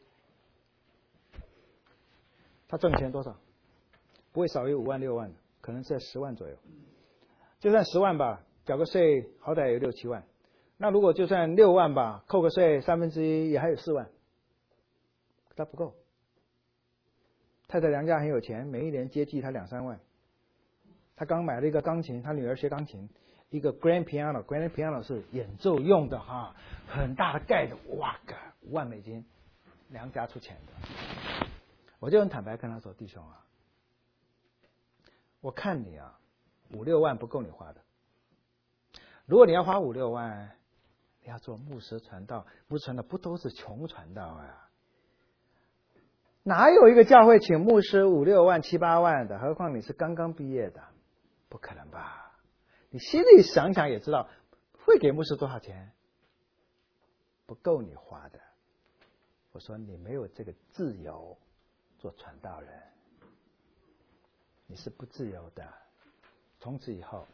他挣钱多少？不会少于五万六万的，可能在十万左右。就算十万吧。缴个税好歹有六七万，那如果就算六万吧，扣个税三分之一也还有四万，他不够。太太娘家很有钱，每一年接济他两三万。他刚买了一个钢琴，他女儿学钢琴，一个 grand piano，grand piano 是演奏用的哈，很大的盖子，哇个五万美金，娘家出钱的。我就很坦白跟他说，弟兄啊，我看你啊，五六万不够你花的。如果你要花五六万， 你要做牧师传道，牧师传道不都是穷传道啊？哪有一个教会请牧师五六万、七八万的？何况你是刚刚毕业的，不可能吧？你心里想想也知道，会给牧师多少钱？不够你花的。我说你没有这个自由做传道人，你是不自由的。从此以后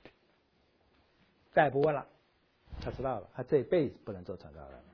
再也不问了，他知道了，他这一辈子不能做传道人。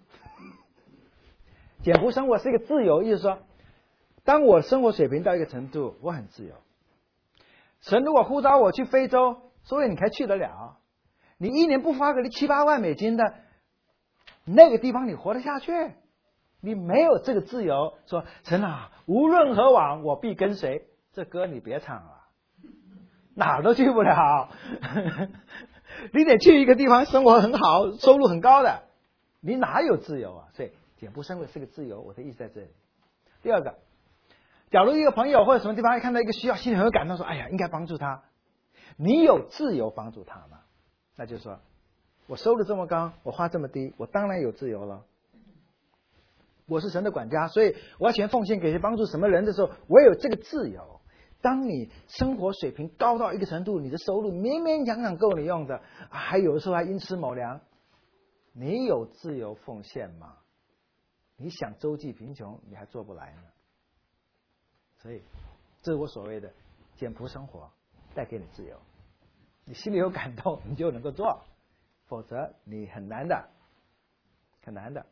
简朴生活是一个自由，意思说，当我生活水平到一个程度，我很自由。神如果呼召我去非洲，所以你才去得了。你一年不花个七八万美金的，那个地方你活得下去？你没有这个自由，说神啊，无论何往，我必跟随。这歌你别唱了，哪儿都去不了。你得去一个地方生活很好，收入很高的，你哪有自由啊？所以简朴生活是个自由，我的意思在这里。第二个，假如一个朋友或者什么地方看到一个需要，心里很有感动，说哎呀应该帮助他，你有自由帮助他吗？那就是说我收入这么高，我花这么低，我当然有自由了。我是神的管家，所以我要全奉献给些帮助什么人的时候，我有这个自由。当你生活水平高到一个程度，你的收入勉勉强强够你用的，还有的时候还因吃卯粮，你有自由奉献吗？你想周济贫穷，你还做不来呢。所以这是我所谓的简朴生活带给你自由，你心里有感动你就能够做，否则你很难的，很难的。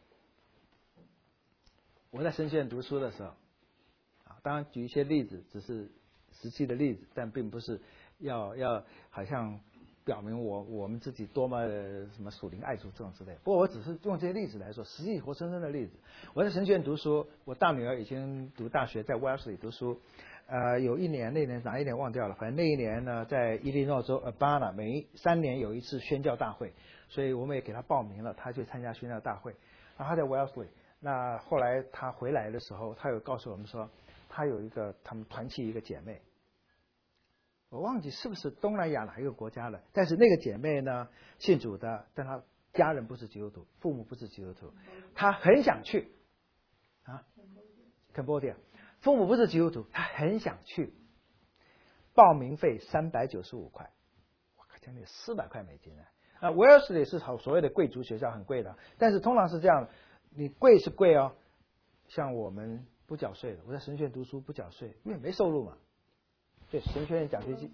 我在神学院读书的时候，啊，当然举一些例子，只是实际的例子，但并不是要要好像表明我我们自己多么什么属灵爱主这种之类。不过我只是用这些例子来说，实际活生生的例子。我在神学院读书，我大女儿已经读大学，在威尔士里读书。呃，有一年，那年哪一年忘掉了，反正那一年呢，在伊利诺州 Urbana 每三年有一次宣教大会，所以我们也给她报名了，她去参加宣教大会。然后她在威尔士里。那后来他回来的时候，他有告诉我们说，他有一个他们团契一个姐妹，我忘记是不是东南亚哪一个国家了。但是那个姐妹呢，信主的，但她家人不是基督徒，父母不是基督徒，她很想去啊 ，Cambodia， 父母不是基督徒，她很想去，报名费三百九十五块，我靠，将近四百块美金呢。啊，威尔士也是好所谓的贵族学校，很贵的，但是通常是这样。你贵是贵哦，像我们不缴税的，我在神学院读书不缴税，因为没收入嘛。对，神学院奖学金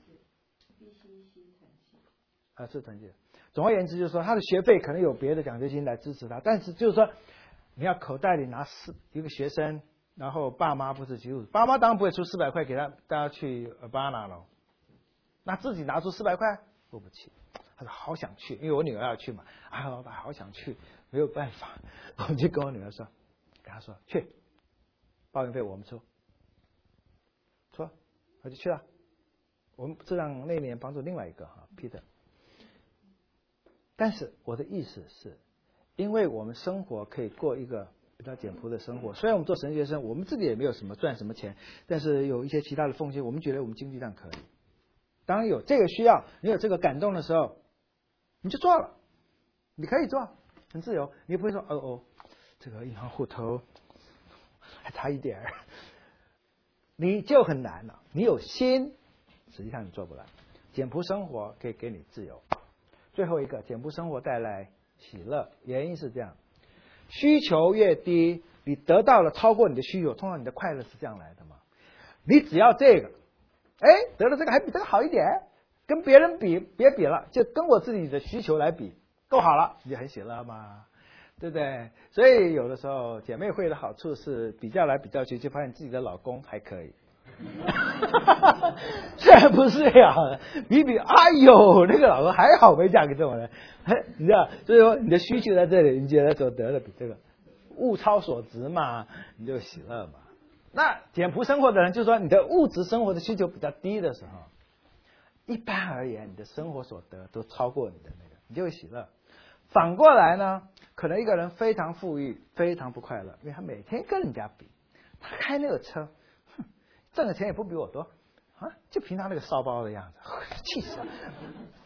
啊是团契。总而言之，就是说他的学费可能有别的奖学金来支持他，但是就是说你要口袋里拿四一个学生，然后爸妈不是基督徒，爸妈当然不会出四百块给他带他去巴拿了，那自己拿出四百块付不起。他说好想去，因为我女儿要去嘛，啊，老板好想去，没有办法，我就跟我女儿说，跟她说去，报名费我们出，说我就去了。我们这样那年帮助另外一个哈 Peter， 但是我的意思是，因为我们生活可以过一个比较简朴的生活，虽然我们做神学生，我们自己也没有什么赚什么钱，但是有一些其他的奉献，我们觉得我们经济上可以。当然有这个需要，你有这个感动的时候，你就做了，你可以做，很自由，你不会说哦哦，这个银行户头还差一点儿，你就很难了。你有心，实际上你做不来。简朴生活可以给你自由。最后一个，简朴生活带来喜乐，原因是这样：需求越低，你得到了超过你的需求，通常你的快乐是这样来的嘛。你只要这个，哎，得了这个还比这个好一点。跟别人比别比了，就跟我自己的需求来比，够好了，你就很喜乐嘛，对不对？所以有的时候姐妹会的好处是比较来比较去，就发现自己的老公还可以。这不是呀，比比，哎呦，那个老公还好没嫁给这种人，你知道，所以说你的需求在这里，你觉得说得了比这个物超所值嘛，你就喜乐嘛。那简朴生活的人，就是说你的物质生活的需求比较低的时候，一般而言，你的生活所得都超过你的那个，你就会喜乐。反过来呢，可能一个人非常富裕，非常不快乐，因为他每天跟人家比，他开那个车，哼，挣的钱也不比我多啊，就凭他那个骚包的样子，气死了。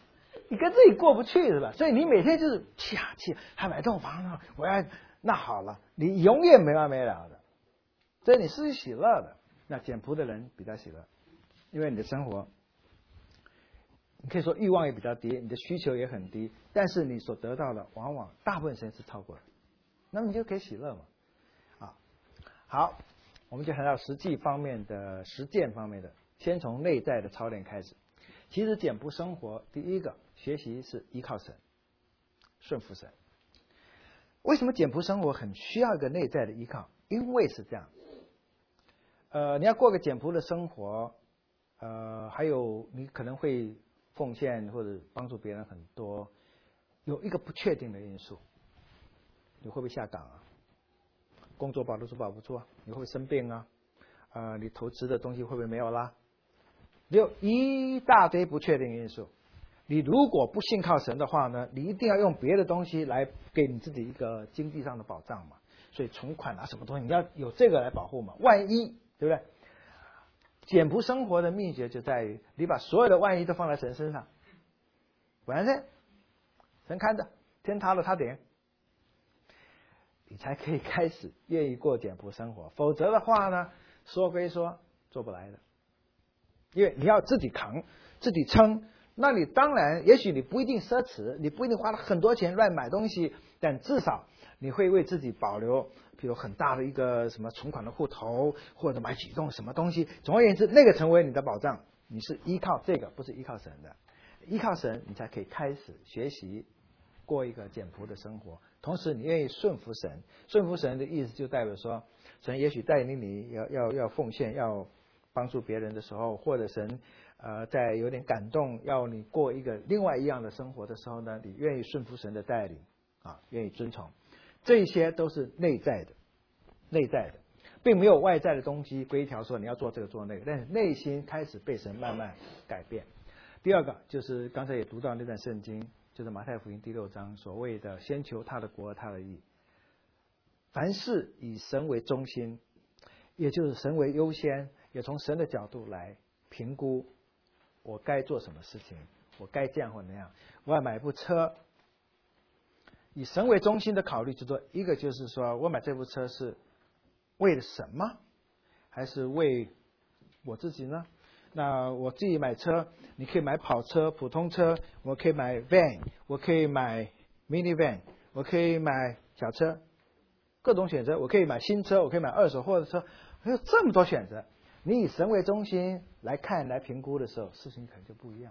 你跟自己过不去是吧？所以你每天就是气啊气，还买栋房呢，我要那好了，你永远没完没了的。所以你是喜乐的，那简朴的人比较喜乐，因为你的生活，你可以说欲望也比较低，你的需求也很低，但是你所得到的往往大部分时间是超过的，那么你就可以喜乐嘛。啊，好，我们就谈到实际方面的实践方面的，先从内在的操练开始。其实简朴生活，第一个学习是依靠神，顺服神。为什么简朴生活很需要一个内在的依靠？因为是这样。呃，你要过个简朴的生活，呃，还有你可能会奉献或者帮助别人很多，有一个不确定的因素，你会不会下岗啊？工作保得住保不住啊？你会不会生病啊？呃，你投资的东西会不会没有啦？有一大堆不确定因素。你如果不信靠神的话呢，你一定要用别的东西来给你自己一个经济上的保障嘛。所以存款啊，什么东西你要有这个来保护嘛。万一，对不对？简朴生活的秘诀就在于你把所有的万一都放在神身上，完事，神看着，天塌了他顶，你才可以开始愿意过简朴生活。否则的话呢，说归说，做不来的，因为你要自己扛，自己撑。那你当然，也许你不一定奢侈，你不一定花了很多钱乱买东西，但至少你会为自己保留，比如很大的一个什么存款的户头，或者买几栋什么东西。总而言之，那个成为你的保障。你是依靠这个，不是依靠神的。依靠神，你才可以开始学习过一个简朴的生活。同时，你愿意顺服神。顺服神的意思就代表说，神也许带领你要要要奉献，要帮助别人的时候，或者神呃在有点感动，要你过一个另外一样的生活的时候呢，你愿意顺服神的带领啊，愿意遵从。这些都是内在的，内在的，并没有外在的东西规条说你要做这个做那个，但是内心开始被神慢慢改变。第二个就是刚才也读到那段圣经，就是马太福音第六章所谓的先求他的国他的义，凡事以神为中心，也就是神为优先，也从神的角度来评估我该做什么事情，我该这样或那样。我要买部车，以神为中心的考虑就做一个，就是说我买这部车是为了什么，还是为我自己呢？那我自己买车，你可以买跑车、普通车，我可以买 van， 我可以买 mini van， 我可以买小车，各种选择。我可以买新车，我可以买二手货的车，还有这么多选择。你以神为中心来看来评估的时候，事情可能就不一样。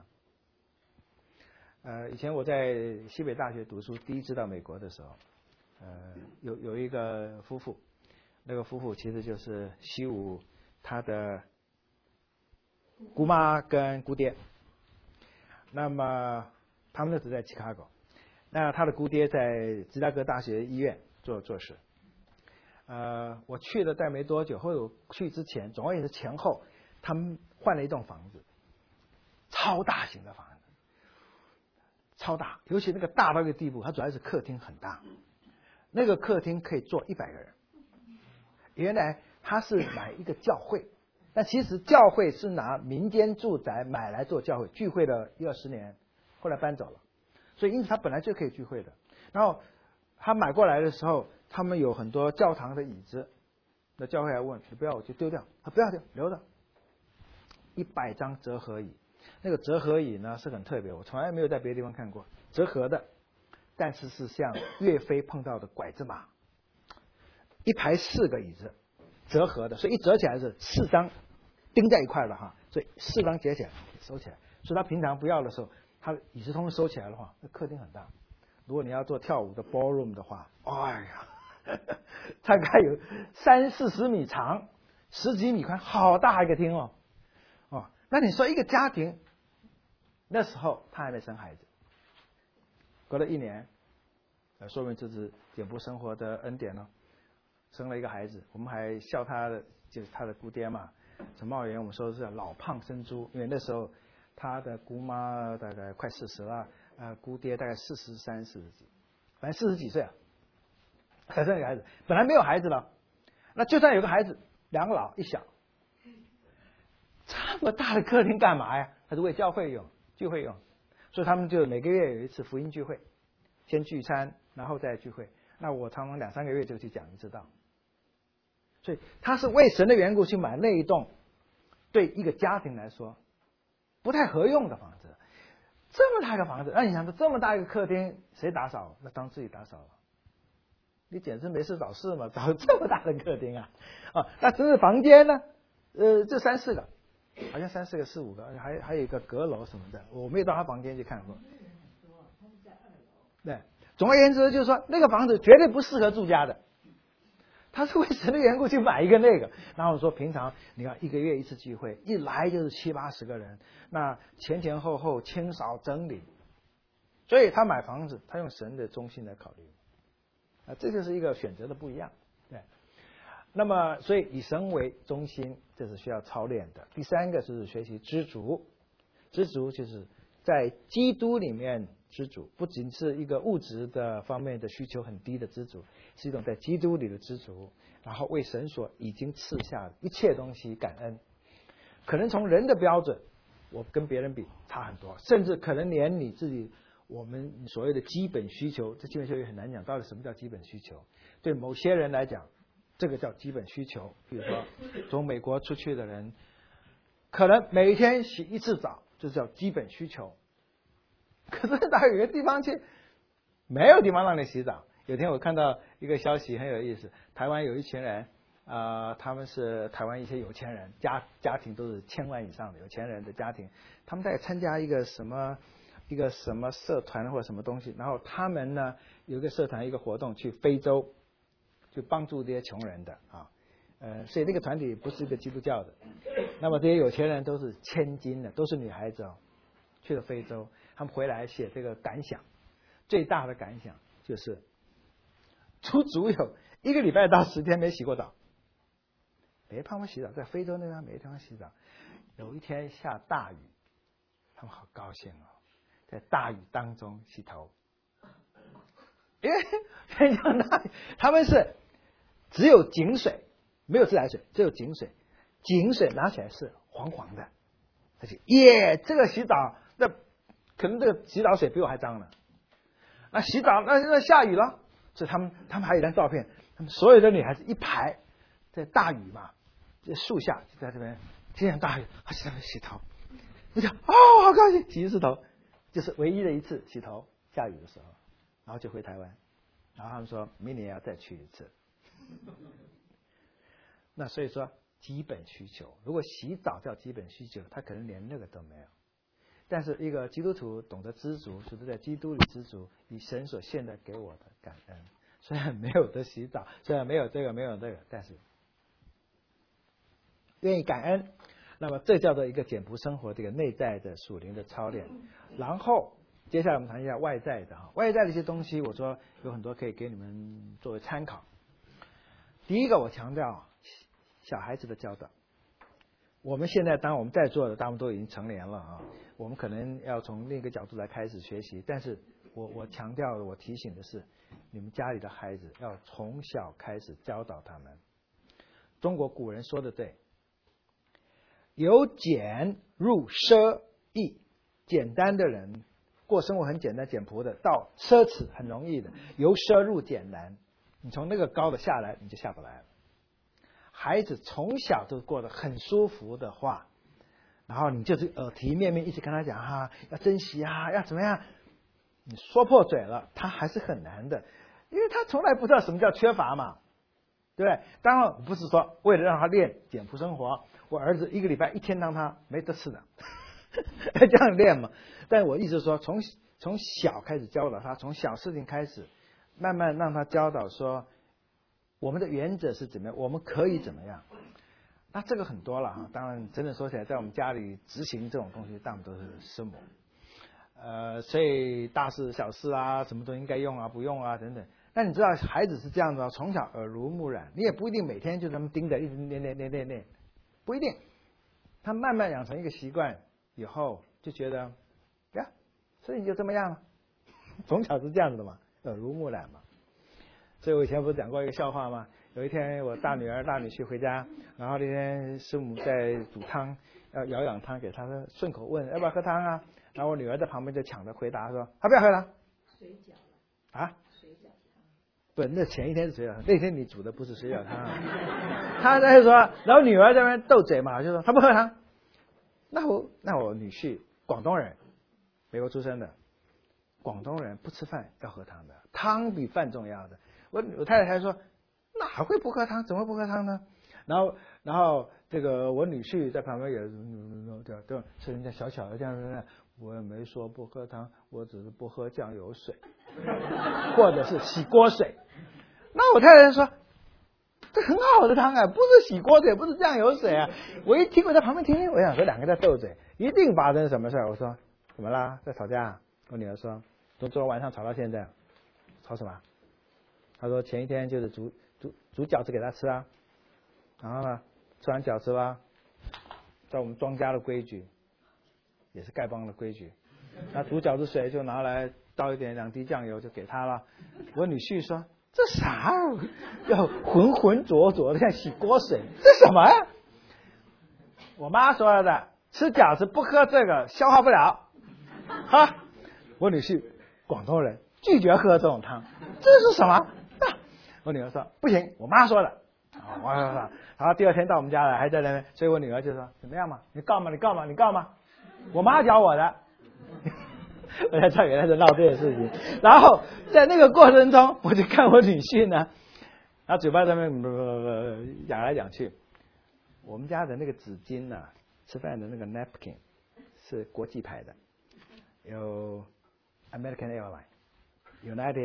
呃，以前我在西北大学读书，第一次到美国的时候，呃，有有一个夫妇，那个夫妇其实就是西武他的姑妈跟姑爹。那么他们那时在 Chicago， 那他的姑爹在芝加哥大学医院做做事。呃，我去了待没多久，或者我去之前，总而言之前后，他们换了一栋房子，超大型的房子。超大，尤其那个大到一个地步，它主要是客厅很大，那个客厅可以坐一百个人。原来他是买一个教会，但其实教会是拿民间住宅买来做教会，聚会了一二十年，后来搬走了，所以因此他本来就可以聚会的。然后他买过来的时候，他们有很多教堂的椅子，那教会还问你不要我就丢掉，他不要丢，留着，一百张折合椅。那个折合椅呢是很特别，我从来没有在别的地方看过折合的，但是是像岳飞碰到的拐子马，一排四个椅子折合的，所以一折起来是四张钉在一块了哈，所以四张叠起来收起来，所以他平常不要的时候，他椅子通收起来的话，那客厅很大。如果你要做跳舞的 ballroom 的话，哎呀，大概有三四十米长，十几米宽，好大一个厅哦。哦，那你说一个家庭，那时候他还没生孩子，隔了一年，呃，说明这是简朴生活的恩典了，生了一个孩子，我们还笑他的，就是他的姑爹嘛，陈茂元，我们说是老胖生猪，因为那时候他的姑妈大概快四十了，呃，姑爹大概四十三、四十几，反正四十几岁啊，才生一个孩子，本来没有孩子了，那就算有个孩子，两老一小。这么大的客厅干嘛呀？它是为教会用、聚会用， 所以他们就每个月有一次福音聚会，先聚餐，然后再聚会。那我常常两三个月就去讲一次道。所以他是为神的缘故去买那一栋对一个家庭来说不太合用的房子。这么大个房子，那你想说这么大一个客厅谁打扫？那当自己打扫了。你简直没事找事嘛，找这么大的客厅啊！啊，那只是房间呢？呃，这三四个，好像三四个、四五个，还还有一个阁楼什么的，我没有到他房间去看过。对，总而言之就是说，那个房子绝对不适合住家的。他是为神的缘故去买一个那个，然后说平常你看一个月一次聚会，一来就是七八十个人，那前前后后清扫整理，所以他买房子，他用神的中心来考虑，啊，这就是一个选择的不一样，对。那么，所以以神为中心，这是需要操练的。第三个就是学习知足，知足就是在基督里面知足，不仅是一个物质的方面的需求很低的知足，是一种在基督里的知足，然后为神所已经赐下的一切东西感恩。可能从人的标准，我跟别人比差很多，甚至可能连你自己我们所谓的基本需求，这基本需求也很难讲，到底什么叫基本需求？对某些人来讲，这个叫基本需求。比如说从美国出去的人，可能每天洗一次澡，这叫基本需求。可是到有个地方去，没有地方让你洗澡。有天我看到一个消息很有意思，台湾有一群人，啊、呃，他们是台湾一些有钱人，家家庭都是千万以上的有钱人的家庭，他们在参加一个什么一个什么社团或什么东西，然后他们呢有一个社团一个活动去非洲，去帮助这些穷人的啊，呃，所以那个团体不是一个基督教的，那么这些有钱人都是千金的，都是女孩子哦，去了非洲，他们回来写这个感想，最大的感想就是足足有一个礼拜到十天没洗过澡，没地方洗澡，在非洲那边没地方洗澡。有一天下大雨，他们好高兴哦，在大雨当中洗头。因为天降大雨，他们是只有井水，没有自来水，只有井水，井水拿起来是黄黄的，他就耶，这个洗澡，那可能这个洗澡水比我还脏呢。那洗澡，那那下雨了，所以他们他们还有一张照片，他们所有的女孩子一排在大雨嘛，在树下就在这边，天降大雨，他在那边洗头，我想哦，好高兴，洗一次头，就是唯一的一次洗头，下雨的时候，然后就回台湾，然后他们说明年要再去一次。那所以说基本需求，如果洗澡叫基本需求，他可能连那个都没有。但是一个基督徒懂得知足，就是在基督里知足，以神所献的给我的感恩。虽然没有得洗澡，虽然没有这个没有这个，但是愿意感恩。那么这叫做一个简朴生活这个内在的属灵的操练。然后接下来我们谈一下外在的哈，外在的一些东西，我说有很多可以给你们作为参考。第一个，我强调小孩子的教导。我们现在当然我们在座的大部分都已经成年了啊，我们可能要从另一个角度来开始学习。但是我我强调的，我提醒的是，你们家里的孩子要从小开始教导他们。中国古人说的对，由俭入奢易，简单的人过生活很简单简朴的，到奢侈很容易的，由奢入俭难。你从那个高的下来，你就下不来了。孩子从小就过得很舒服的话，然后你就是耳提面命一直跟他讲哈、啊，要珍惜啊，要怎么样，你说破嘴了，他还是很难的，因为他从来不知道什么叫缺乏嘛，对不对？当然不是说为了让他练简朴生活，我儿子一个礼拜一天让他没得吃的这样练嘛。但我意思是说，从从小开始教导他，从小事情开始，慢慢让他教导说，我们的原则是怎么样，我们可以怎么样。那这个很多了哈，当然真的说起来，在我们家里执行这种东西，大部分都是师母。呃，所以大事小事啊，什么都应该用啊，不用啊等等。那你知道孩子是这样的，从小耳濡目染，你也不一定每天就这么盯着一直练练练练练，不一定。他慢慢养成一个习惯以后，就觉得呀，所以你就这么样了。从小是这样子的嘛，耳濡目染嘛。 所以我以前不是讲过一个笑话吗？有一天我大女儿大女婿回家，然后那天师母在煮汤，要舀养汤给他，说顺口问要不要喝汤啊？然后我女儿在旁边就抢着回答说她不要喝汤。 水饺啊？ 水饺汤。 不，那前一天是水饺汤，那天你煮的不是水饺汤啊。他在说，然后女儿在那边斗嘴嘛，就说她不喝汤。那我那我女婿广东人，美国出生的，广东人不吃饭要喝汤的，汤比饭重要的。我我太太还说哪会不喝汤？怎么不喝汤呢？然后然后这个我女婿在旁边也对对，是人家小小的这样子，我也没说不喝汤，我只是不喝酱油水，或者是洗锅水。那我太太说这很好的汤啊，不是洗锅水，不是酱油水啊。我一听我在旁边听，我想说两个在斗嘴，一定发生什么事儿。我说怎么啦？在吵架？我女儿说从昨天晚上吵到现在。吵什么？她说前一天就是煮煮煮饺子给她吃啊，然后呢吃完饺子吧，在我们庄家的规矩，也是丐帮的规矩，那煮饺子水就拿来倒一点两滴酱油就给她了。我女婿说这啥要浑浑浊浊的像洗锅水，这什么呀？我妈说的，吃饺子不喝这个消化不了。哈，我女婿广东人拒绝喝这种汤，这是什么？啊、我女儿说不行，我妈说的。啊，我说然后第二天到我们家来还在那边，所以我女儿就说怎么样嘛？你告嘛？你告嘛？你告嘛？我妈教我的。我在这原来是闹这些事情，然后在那个过程中，我就看我女婿呢，他嘴巴上面讲来讲去。我们家的那个纸巾呢、啊，吃饭的那个 napkin 是国际牌的，有 American Airlines、United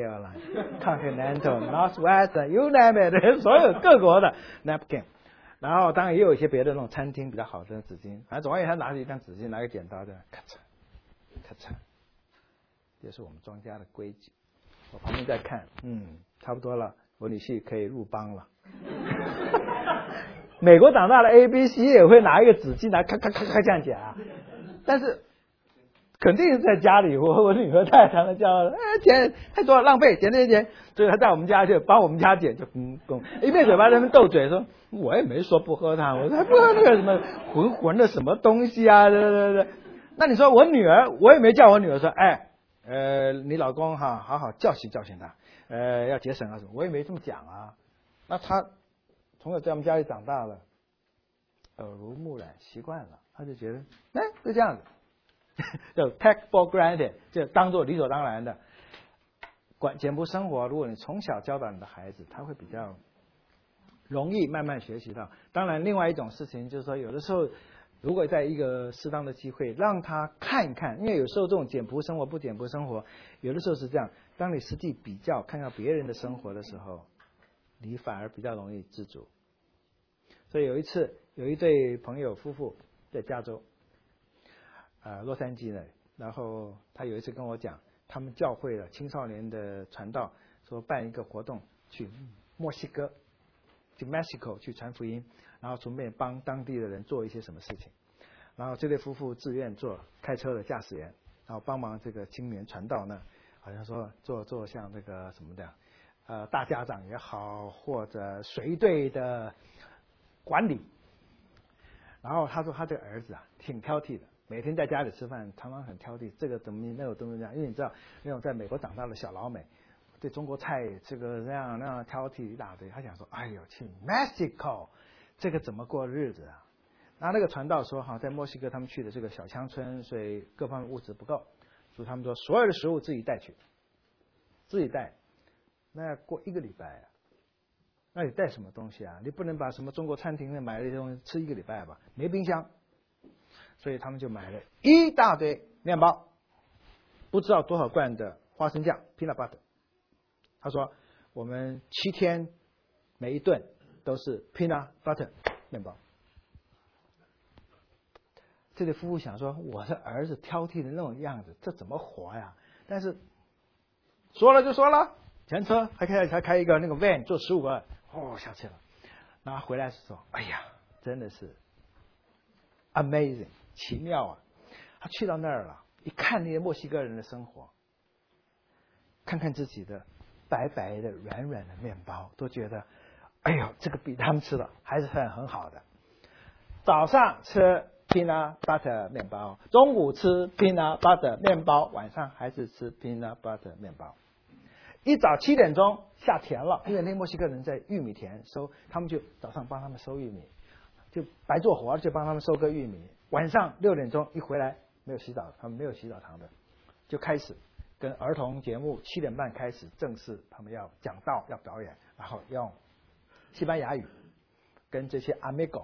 Airlines、Continental、Northwest，you name it， 所有各国的 napkin。然后当然也有一些别的那种餐厅比较好的纸巾，反正总而言之，他拿着一张纸巾，拿个剪刀的，咔嚓咔嚓。这是我们庄家的规矩。我旁边在看，嗯，差不多了，我女婿可以入帮了。美国长大的 A B C 也会拿一个纸巾来咔咔咔咔这样剪啊，但是肯定是在家里，我我女儿太常常叫，哎，剪太多了，浪费，剪剪剪，所以他在我们家就帮我们家剪，就嗯嗯，一边嘴巴在那边斗嘴说，我也没说不喝汤，我说不喝那个什么浑浑的什么东西啊，对对对。那你说我女儿，我也没叫我女儿说，哎。呃，你老公哈，好好教训教训他，呃，要节省啊什么，我也没这么讲啊。那他从小在我们家里长大了，耳濡目染，习惯了，他就觉得，哎，就这样子，就 take for granted， 就当做理所当然的。管简朴生活，如果你从小教导你的孩子，他会比较容易慢慢学习到。当然，另外一种事情就是说，有的时候。如果在一个适当的机会让他看一看，因为有时候这种简朴生活不简朴生活，有的时候是这样，当你实际比较看到别人的生活的时候，你反而比较容易知足。所以有一次有一对朋友夫妇在加州，呃洛杉矶呢，然后他有一次跟我讲，他们教会了青少年的传道，说办一个活动去墨西哥，去 Mexico 去传福音。然后顺便帮当地的人做一些什么事情，然后这对夫妇自愿做开车的驾驶员，然后帮忙这个青年传道呢，好像说做做像这个什么的，呃大家长也好，或者随队的管理。然后他说他这个儿子啊挺挑剔的，每天在家里吃饭常常很挑剔，这个怎么那个怎么这样，因为你知道那种在美国长大的小老美。对中国菜这个那样那样挑剔一大堆，他想说，哎呦去 Mexico。这个怎么过日子啊？那那个传道说哈，在墨西哥他们去的这个小乡村，所以各方面物质不够，所以他们说所有的食物自己带去，自己带。那要过一个礼拜啊，那你带什么东西啊？你不能把什么中国餐厅里买的一些东西吃一个礼拜吧？没冰箱，所以他们就买了一大堆面包，不知道多少罐的花生酱 peanut butter。他说我们七天每一顿。都是 peanut butter 面包。这对夫妇想说，我的儿子挑剔的那种样子，这怎么活呀？但是说了就说了，前车还开还开一个那个 van 坐十五个，哦下去了。然后回来是说，哎呀，真的是 amazing 奇妙啊！他去到那儿了，一看那些墨西哥人的生活，看看自己的白白的、软软的面包，都觉得，哎呦，这个比他们吃的还是很很好的。早上吃 peanut butter 面包，中午吃 peanut butter 面包，晚上还是吃 peanut butter 面包。一早七点钟下田了，因为那墨西哥人在玉米田收，他们就早上帮他们收玉米，就白做活，就帮他们收割玉米。晚上六点钟一回来，没有洗澡，他们没有洗澡堂的，就开始跟儿童节目，七点半开始正式，他们要讲道，要表演，然后用西班牙语跟这些 amigo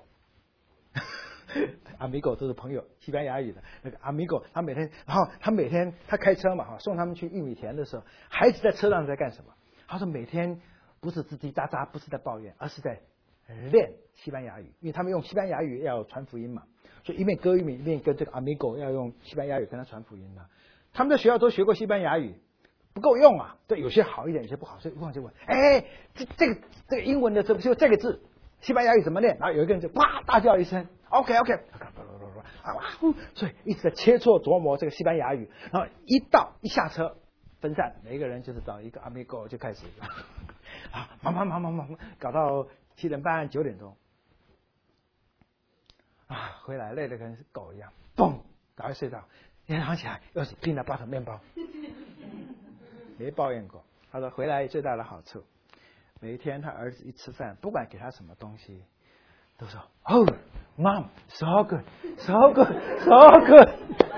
amigo 都是朋友，西班牙语的那个 amigo， 他每天，然后他每天他开车嘛，哈，送他们去玉米田的时候，孩子在车上在干什么？他说每天不是吱吱喳喳，不是在抱怨，而是在练西班牙语，因为他们用西班牙语要传福音嘛，所以一面割玉米，一面跟这个 amigo 要用西班牙语跟他传福音的。他们在学校都学过西班牙语，不够用啊，对，有些好一点，有些不好，所以忘记问，哎，这这个这个英文的这不就这个字，西班牙语怎么念？然后有一个人就哇大叫一声 ，OK OK， 啊哇，所以一直在切磋琢磨这个西班牙语，然后一到一下车分散，每一个人就是找一个 amigo 就开始啊忙忙忙忙忙，搞到七点半九点钟啊，回来累得跟狗一样，嘣，赶快睡觉。一早起来又是 peanut butter 面包，没抱怨过。他说回来最大的好处，每一天他儿子一吃饭，不管给他什么东西，都说 Oh Mom so good so good so good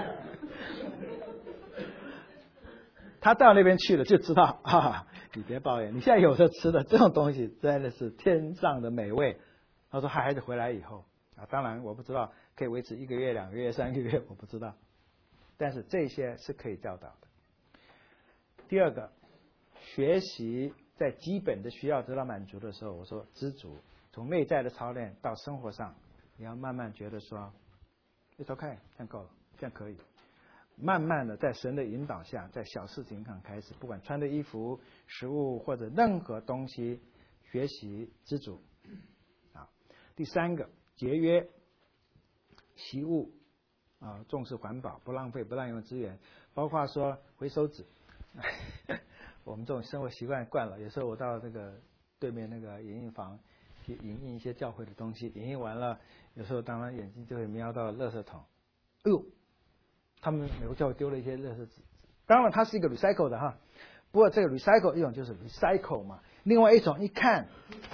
他到那边去了就知道啊，你别抱怨，你现在有的吃的这种东西真的是天上的美味。他说他孩子回来以后啊，当然我不知道可以维持一个月两个月三个月，我不知道，但是这些是可以教导的。第二个，学习在基本的需要得到满足的时候，我说知足，从内在的操练到生活上，你要慢慢觉得说 It's okay， 这样够了，这样可以。慢慢的在神的引导下，在小事情上开始，不管穿的衣服、食物或者任何东西，学习知足。啊，第三个，节约惜物啊，重视环保，不浪费，不滥用资源，包括说回收纸。我们这种生活习惯惯了，有时候我到这个对面那个影印房去影印一些教会的东西，影印完了，有时候当然眼睛就会瞄到垃圾桶，哎呦，他们美国教会丢了一些垃圾纸，当然它是一个 recycle 的哈，不过这个 recycle 一种就是 recycle 嘛，另外一种一看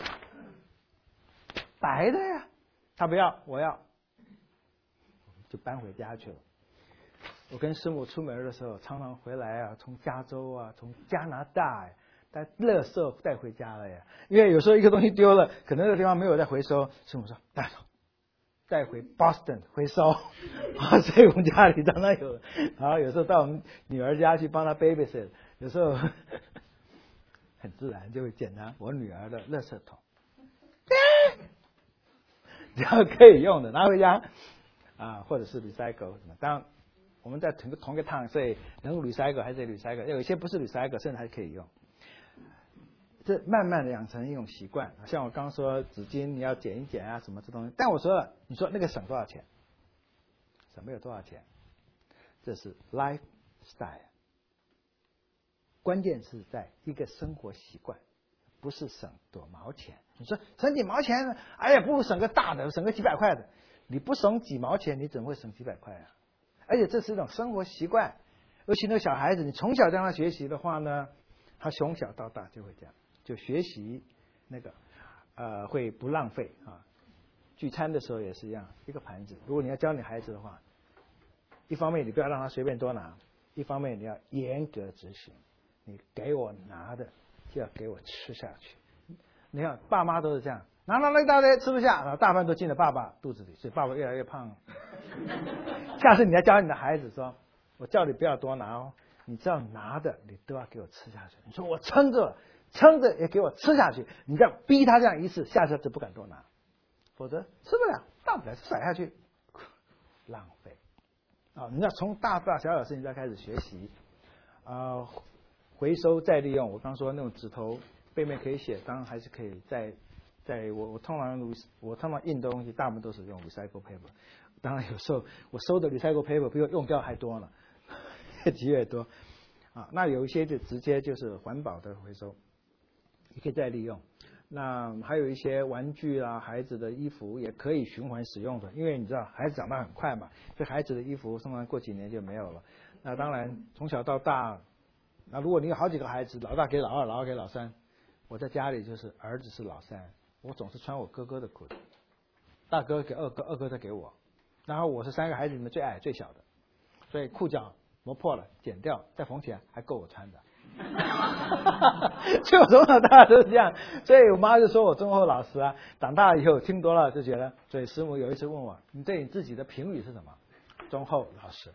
白的呀，他不要，我要，就搬回家去了。我跟师母出门的时候，常常回来啊，从加州啊，从加拿大呀，带垃圾带回家了呀。因为有时候一个东西丢了，可能那个地方没有再回收，师母说带走，带回 Boston 回收。啊，所以我们家里当然有。然后有时候到我们女儿家去帮她 babysit， 有时候很自然就会检查我女儿的垃圾桶，只要可以用的拿回家啊，或者是 recycle 什么，当然。我们在同个同个趟，所以能 recycle 还是 recycle， 有一些不是 recycle， 甚至还可以用。这慢慢的养成一种习惯，像我刚说纸巾你要剪一剪啊什么这东西，但我说了，你说那个省多少钱？省没有多少钱，这是 lifestyle， 关键是在一个生活习惯，不是省多毛钱。你说省几毛钱，哎呀，不如省个大的，省个几百块的。你不省几毛钱，你怎么会省几百块啊？而且这是一种生活习惯，尤其那个小孩子，你从小让他学习的话呢，他从小到大就会这样，就学习那个呃会不浪费啊。聚餐的时候也是一样，一个盘子，如果你要教你孩子的话，一方面你不要让他随便多拿，一方面你要严格执行，你给我拿的就要给我吃下去。你看爸妈都是这样，拿拿了一大堆吃不下，然后大半都进了爸爸肚子里，所以爸爸越来越胖。下次你要教你的孩子说，我叫你不要多拿哦，你只要拿的你都要给我吃下去。你说我撑着撑着也给我吃下去，你这样逼他这样一次，下次就不敢多拿，否则吃不了，大不了甩下去，浪费啊！你要从大大小小事情再开始学习啊、呃，回收再利用。我刚说那种纸头背面可以写，当然还是可以再在我我通常我通常印的东西大部分都是用 recycle paper。当然有时候我收的 recycle paper 比我用掉还多呢，越积越多啊。那有一些就直接就是环保的回收也可以再利用。那还有一些玩具啊，孩子的衣服也可以循环使用的，因为你知道孩子长大很快嘛，所以孩子的衣服通常过几年就没有了。那当然从小到大，那如果你有好几个孩子，老大给老二，老二给老三，我在家里就是儿子是老三，我总是穿我哥哥的裤子，大哥给二哥，二哥再给我，然后我是三个孩子里面最矮最小的，所以裤脚磨破了剪掉再缝起来还够我穿的。所以我从小到大都是这样，所以我妈就说我忠厚老实啊。长大了以后听多了就觉得，所以师母有一次问我，你对你自己的评语是什么？忠厚老实。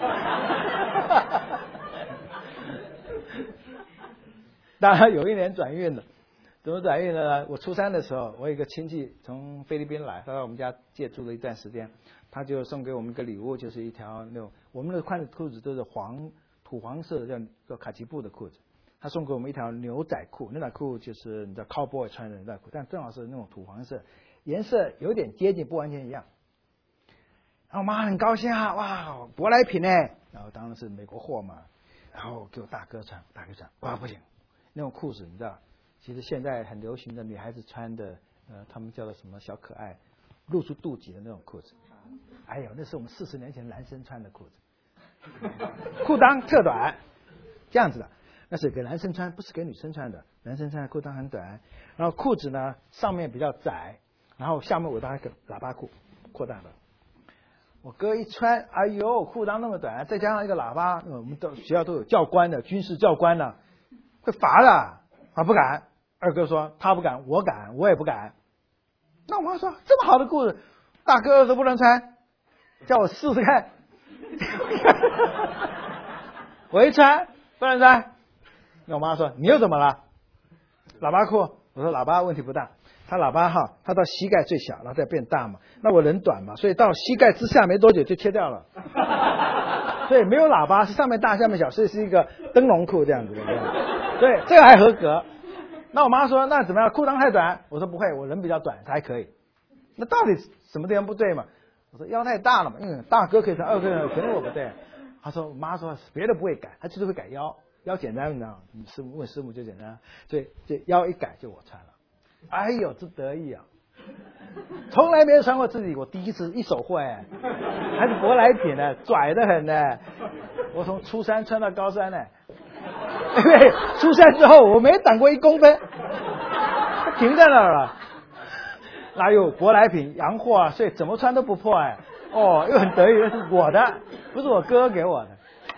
当然有一年转运了，怎么转运的呢？我初三的时候，我有一个亲戚从菲律宾来，他在我们家借住了一段时间，他就送给我们一个礼物，就是一条那种我们的宽的裤子都是黄土黄色的，叫叫卡其布的裤子。他送给我们一条牛仔裤，牛仔裤就是你知道 cowboy 穿的牛仔裤，但正好是那种土黄色，颜色有点接近，不完全一样。然后我妈很高兴啊，哇，舶来品呢，然后当然是美国货嘛，然后给我大哥穿，大哥穿，哇不行，那种裤子你知道，其实现在很流行的女孩子穿的，呃，他们叫做什么小可爱，露出肚脐的那种裤子，哎呦，那是我们四十年前男生穿的裤子。裤裆特短，这样子的，那是给男生穿，不是给女生穿的。男生穿的裤裆很短，然后裤子呢上面比较窄，然后下面尾巴一个喇叭裤，扩大的。我哥一穿，哎呦，裤裆那么短，再加上一个喇叭，我们都学校都有教官的，军事教官的，会罚的，他不敢。二哥说他不敢，我敢，我也不敢。那我妈说这么好的裤子，大哥二哥不能穿，叫我试试看。我一穿不能穿，那我妈说你又怎么了？喇叭裤，我说喇叭问题不大，它喇叭哈，它到膝盖最小，然后再变大嘛。那我人短嘛，所以到膝盖之下没多久就切掉了，所以没有喇叭，是上面大下面小，所以是一个灯笼裤这样子的。对，这个还合格。那我妈说那怎么样？裤裆太短，我说不会，我人比较短还可以。那到底什么地方不对嘛？我说腰太大了嘛，嗯，大哥可以穿，二哥肯定我不对。他说，我妈说别的不会改，他就是会改腰，腰简单，你知道吗？师母问师母就简单，所以这腰一改就我穿了。哎呦，这得意啊！从来没有穿过自己，我第一次一手货哎，还是舶来品呢，拽得很呢。我从初三穿到高三呢，因为初三之后我没长过一公分，停在那儿了。哪有舶来品洋货啊？所以怎么穿都不破哎。哦，又很得意，是我的，不是我哥给我的。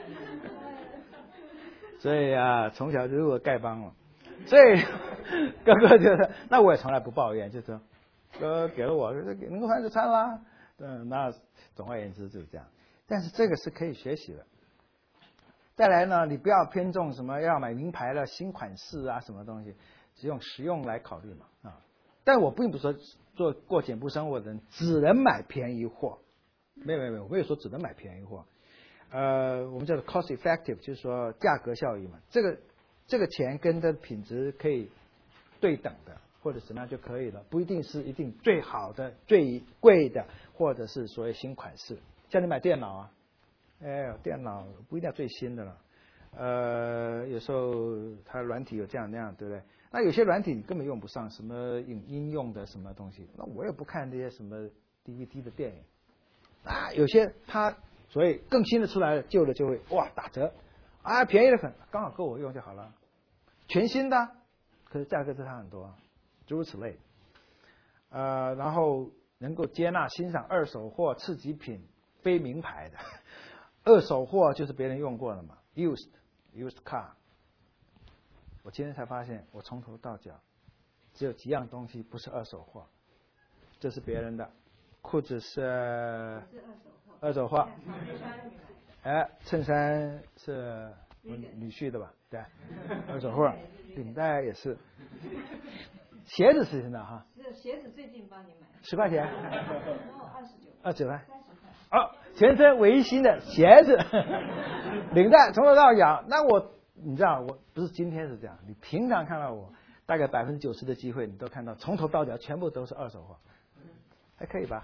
所以啊，从小就是我丐帮了。所以哥哥就是，那我也从来不抱怨，就说哥给了我，能够穿就穿啦。嗯，那总而言之就是这样。但是这个是可以学习的。再来呢，你不要偏重什么要买名牌的新款式啊，什么东西，只用实用来考虑嘛啊。但我并不是说做过简朴生活的人只能买便宜货，没有没有没有，我没有说只能买便宜货。呃，我们叫做 cost effective， 就是说价格效益嘛。这个这个钱跟这品质可以对等的，或者什么样就可以了，不一定是一定最好的、最贵的，或者是所谓新款式。像你买电脑啊，哎，电脑不一定要最新的了。呃，有时候它软体有这样那样，对不对？那有些软体你根本用不上，什么影音用的什么东西，那我也不看这些什么 D V D 的电影啊。有些它所以更新的出来了，旧的就会哇打折啊，便宜的很，刚好够我用就好了。全新的，可是价格差很多，诸如此类。呃，然后能够接纳欣赏二手货、次级品、非名牌的。二手货就是别人用过的嘛 ，used used car。我今天才发现，我从头到脚只有几样东西不是二手货，这是别人的，裤子是二手货，哎，衬衫是女婿的吧？对，二手货，领带也是，鞋子是真的哈。 鞋子最近帮你买， 十块钱， 哦，二十九， 二十九块， 三十块。 哦，全身唯一新的鞋子，领带从头到脚。那我你知道，我不是今天是这样，你平常看到我，大概百分之九十的机会，你都看到从头到脚全部都是二手货，还可以吧？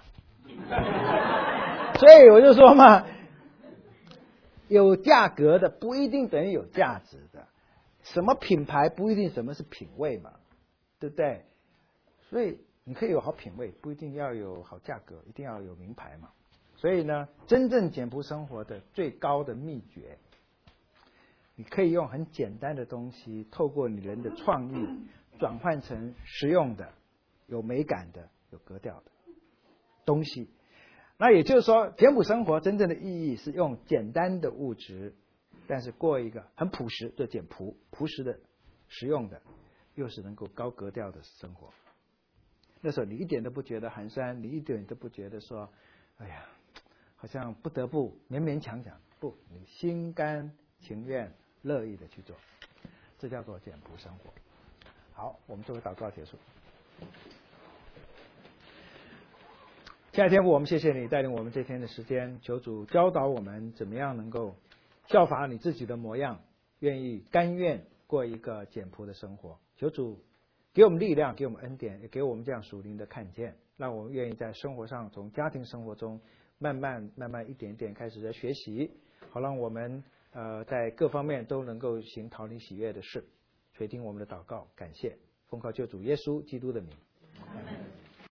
所以我就说嘛，有价格的不一定等于有价值的，什么品牌不一定什么是品味嘛。 对不对？所以你可以有好品味，不一定要有好价格，一定要有名牌嘛。所以呢，真正简朴生活的最高的秘诀，你可以用很简单的东西，透过你人的创意，转换成实用的、有美感的、有格调的东西。那也就是说，简朴生活真正的意义是用简单的物质，但是过一个很朴实，就简朴、朴实的、实用的，又是能够高格调的生活。那时候你一点都不觉得寒酸，你一点都不觉得说，哎呀，好像不得不勉勉强强，不，你心甘情愿、乐意的去做，这叫做简朴生活。好，我们做个祷告结束。亲爱的天父，我们谢谢你带领我们这天的时间，求主教导我们怎么样能够效法你自己的模样，愿意甘愿过一个简朴的生活。求主给我们力量，给我们恩典，也给我们这样属灵的看见，让我们愿意在生活上，从家庭生活中慢慢慢慢一点点开始在学习，好让我们呃在各方面都能够行讨你喜悦的事。垂听我们的祷告，感谢，奉靠救主耶稣基督的名。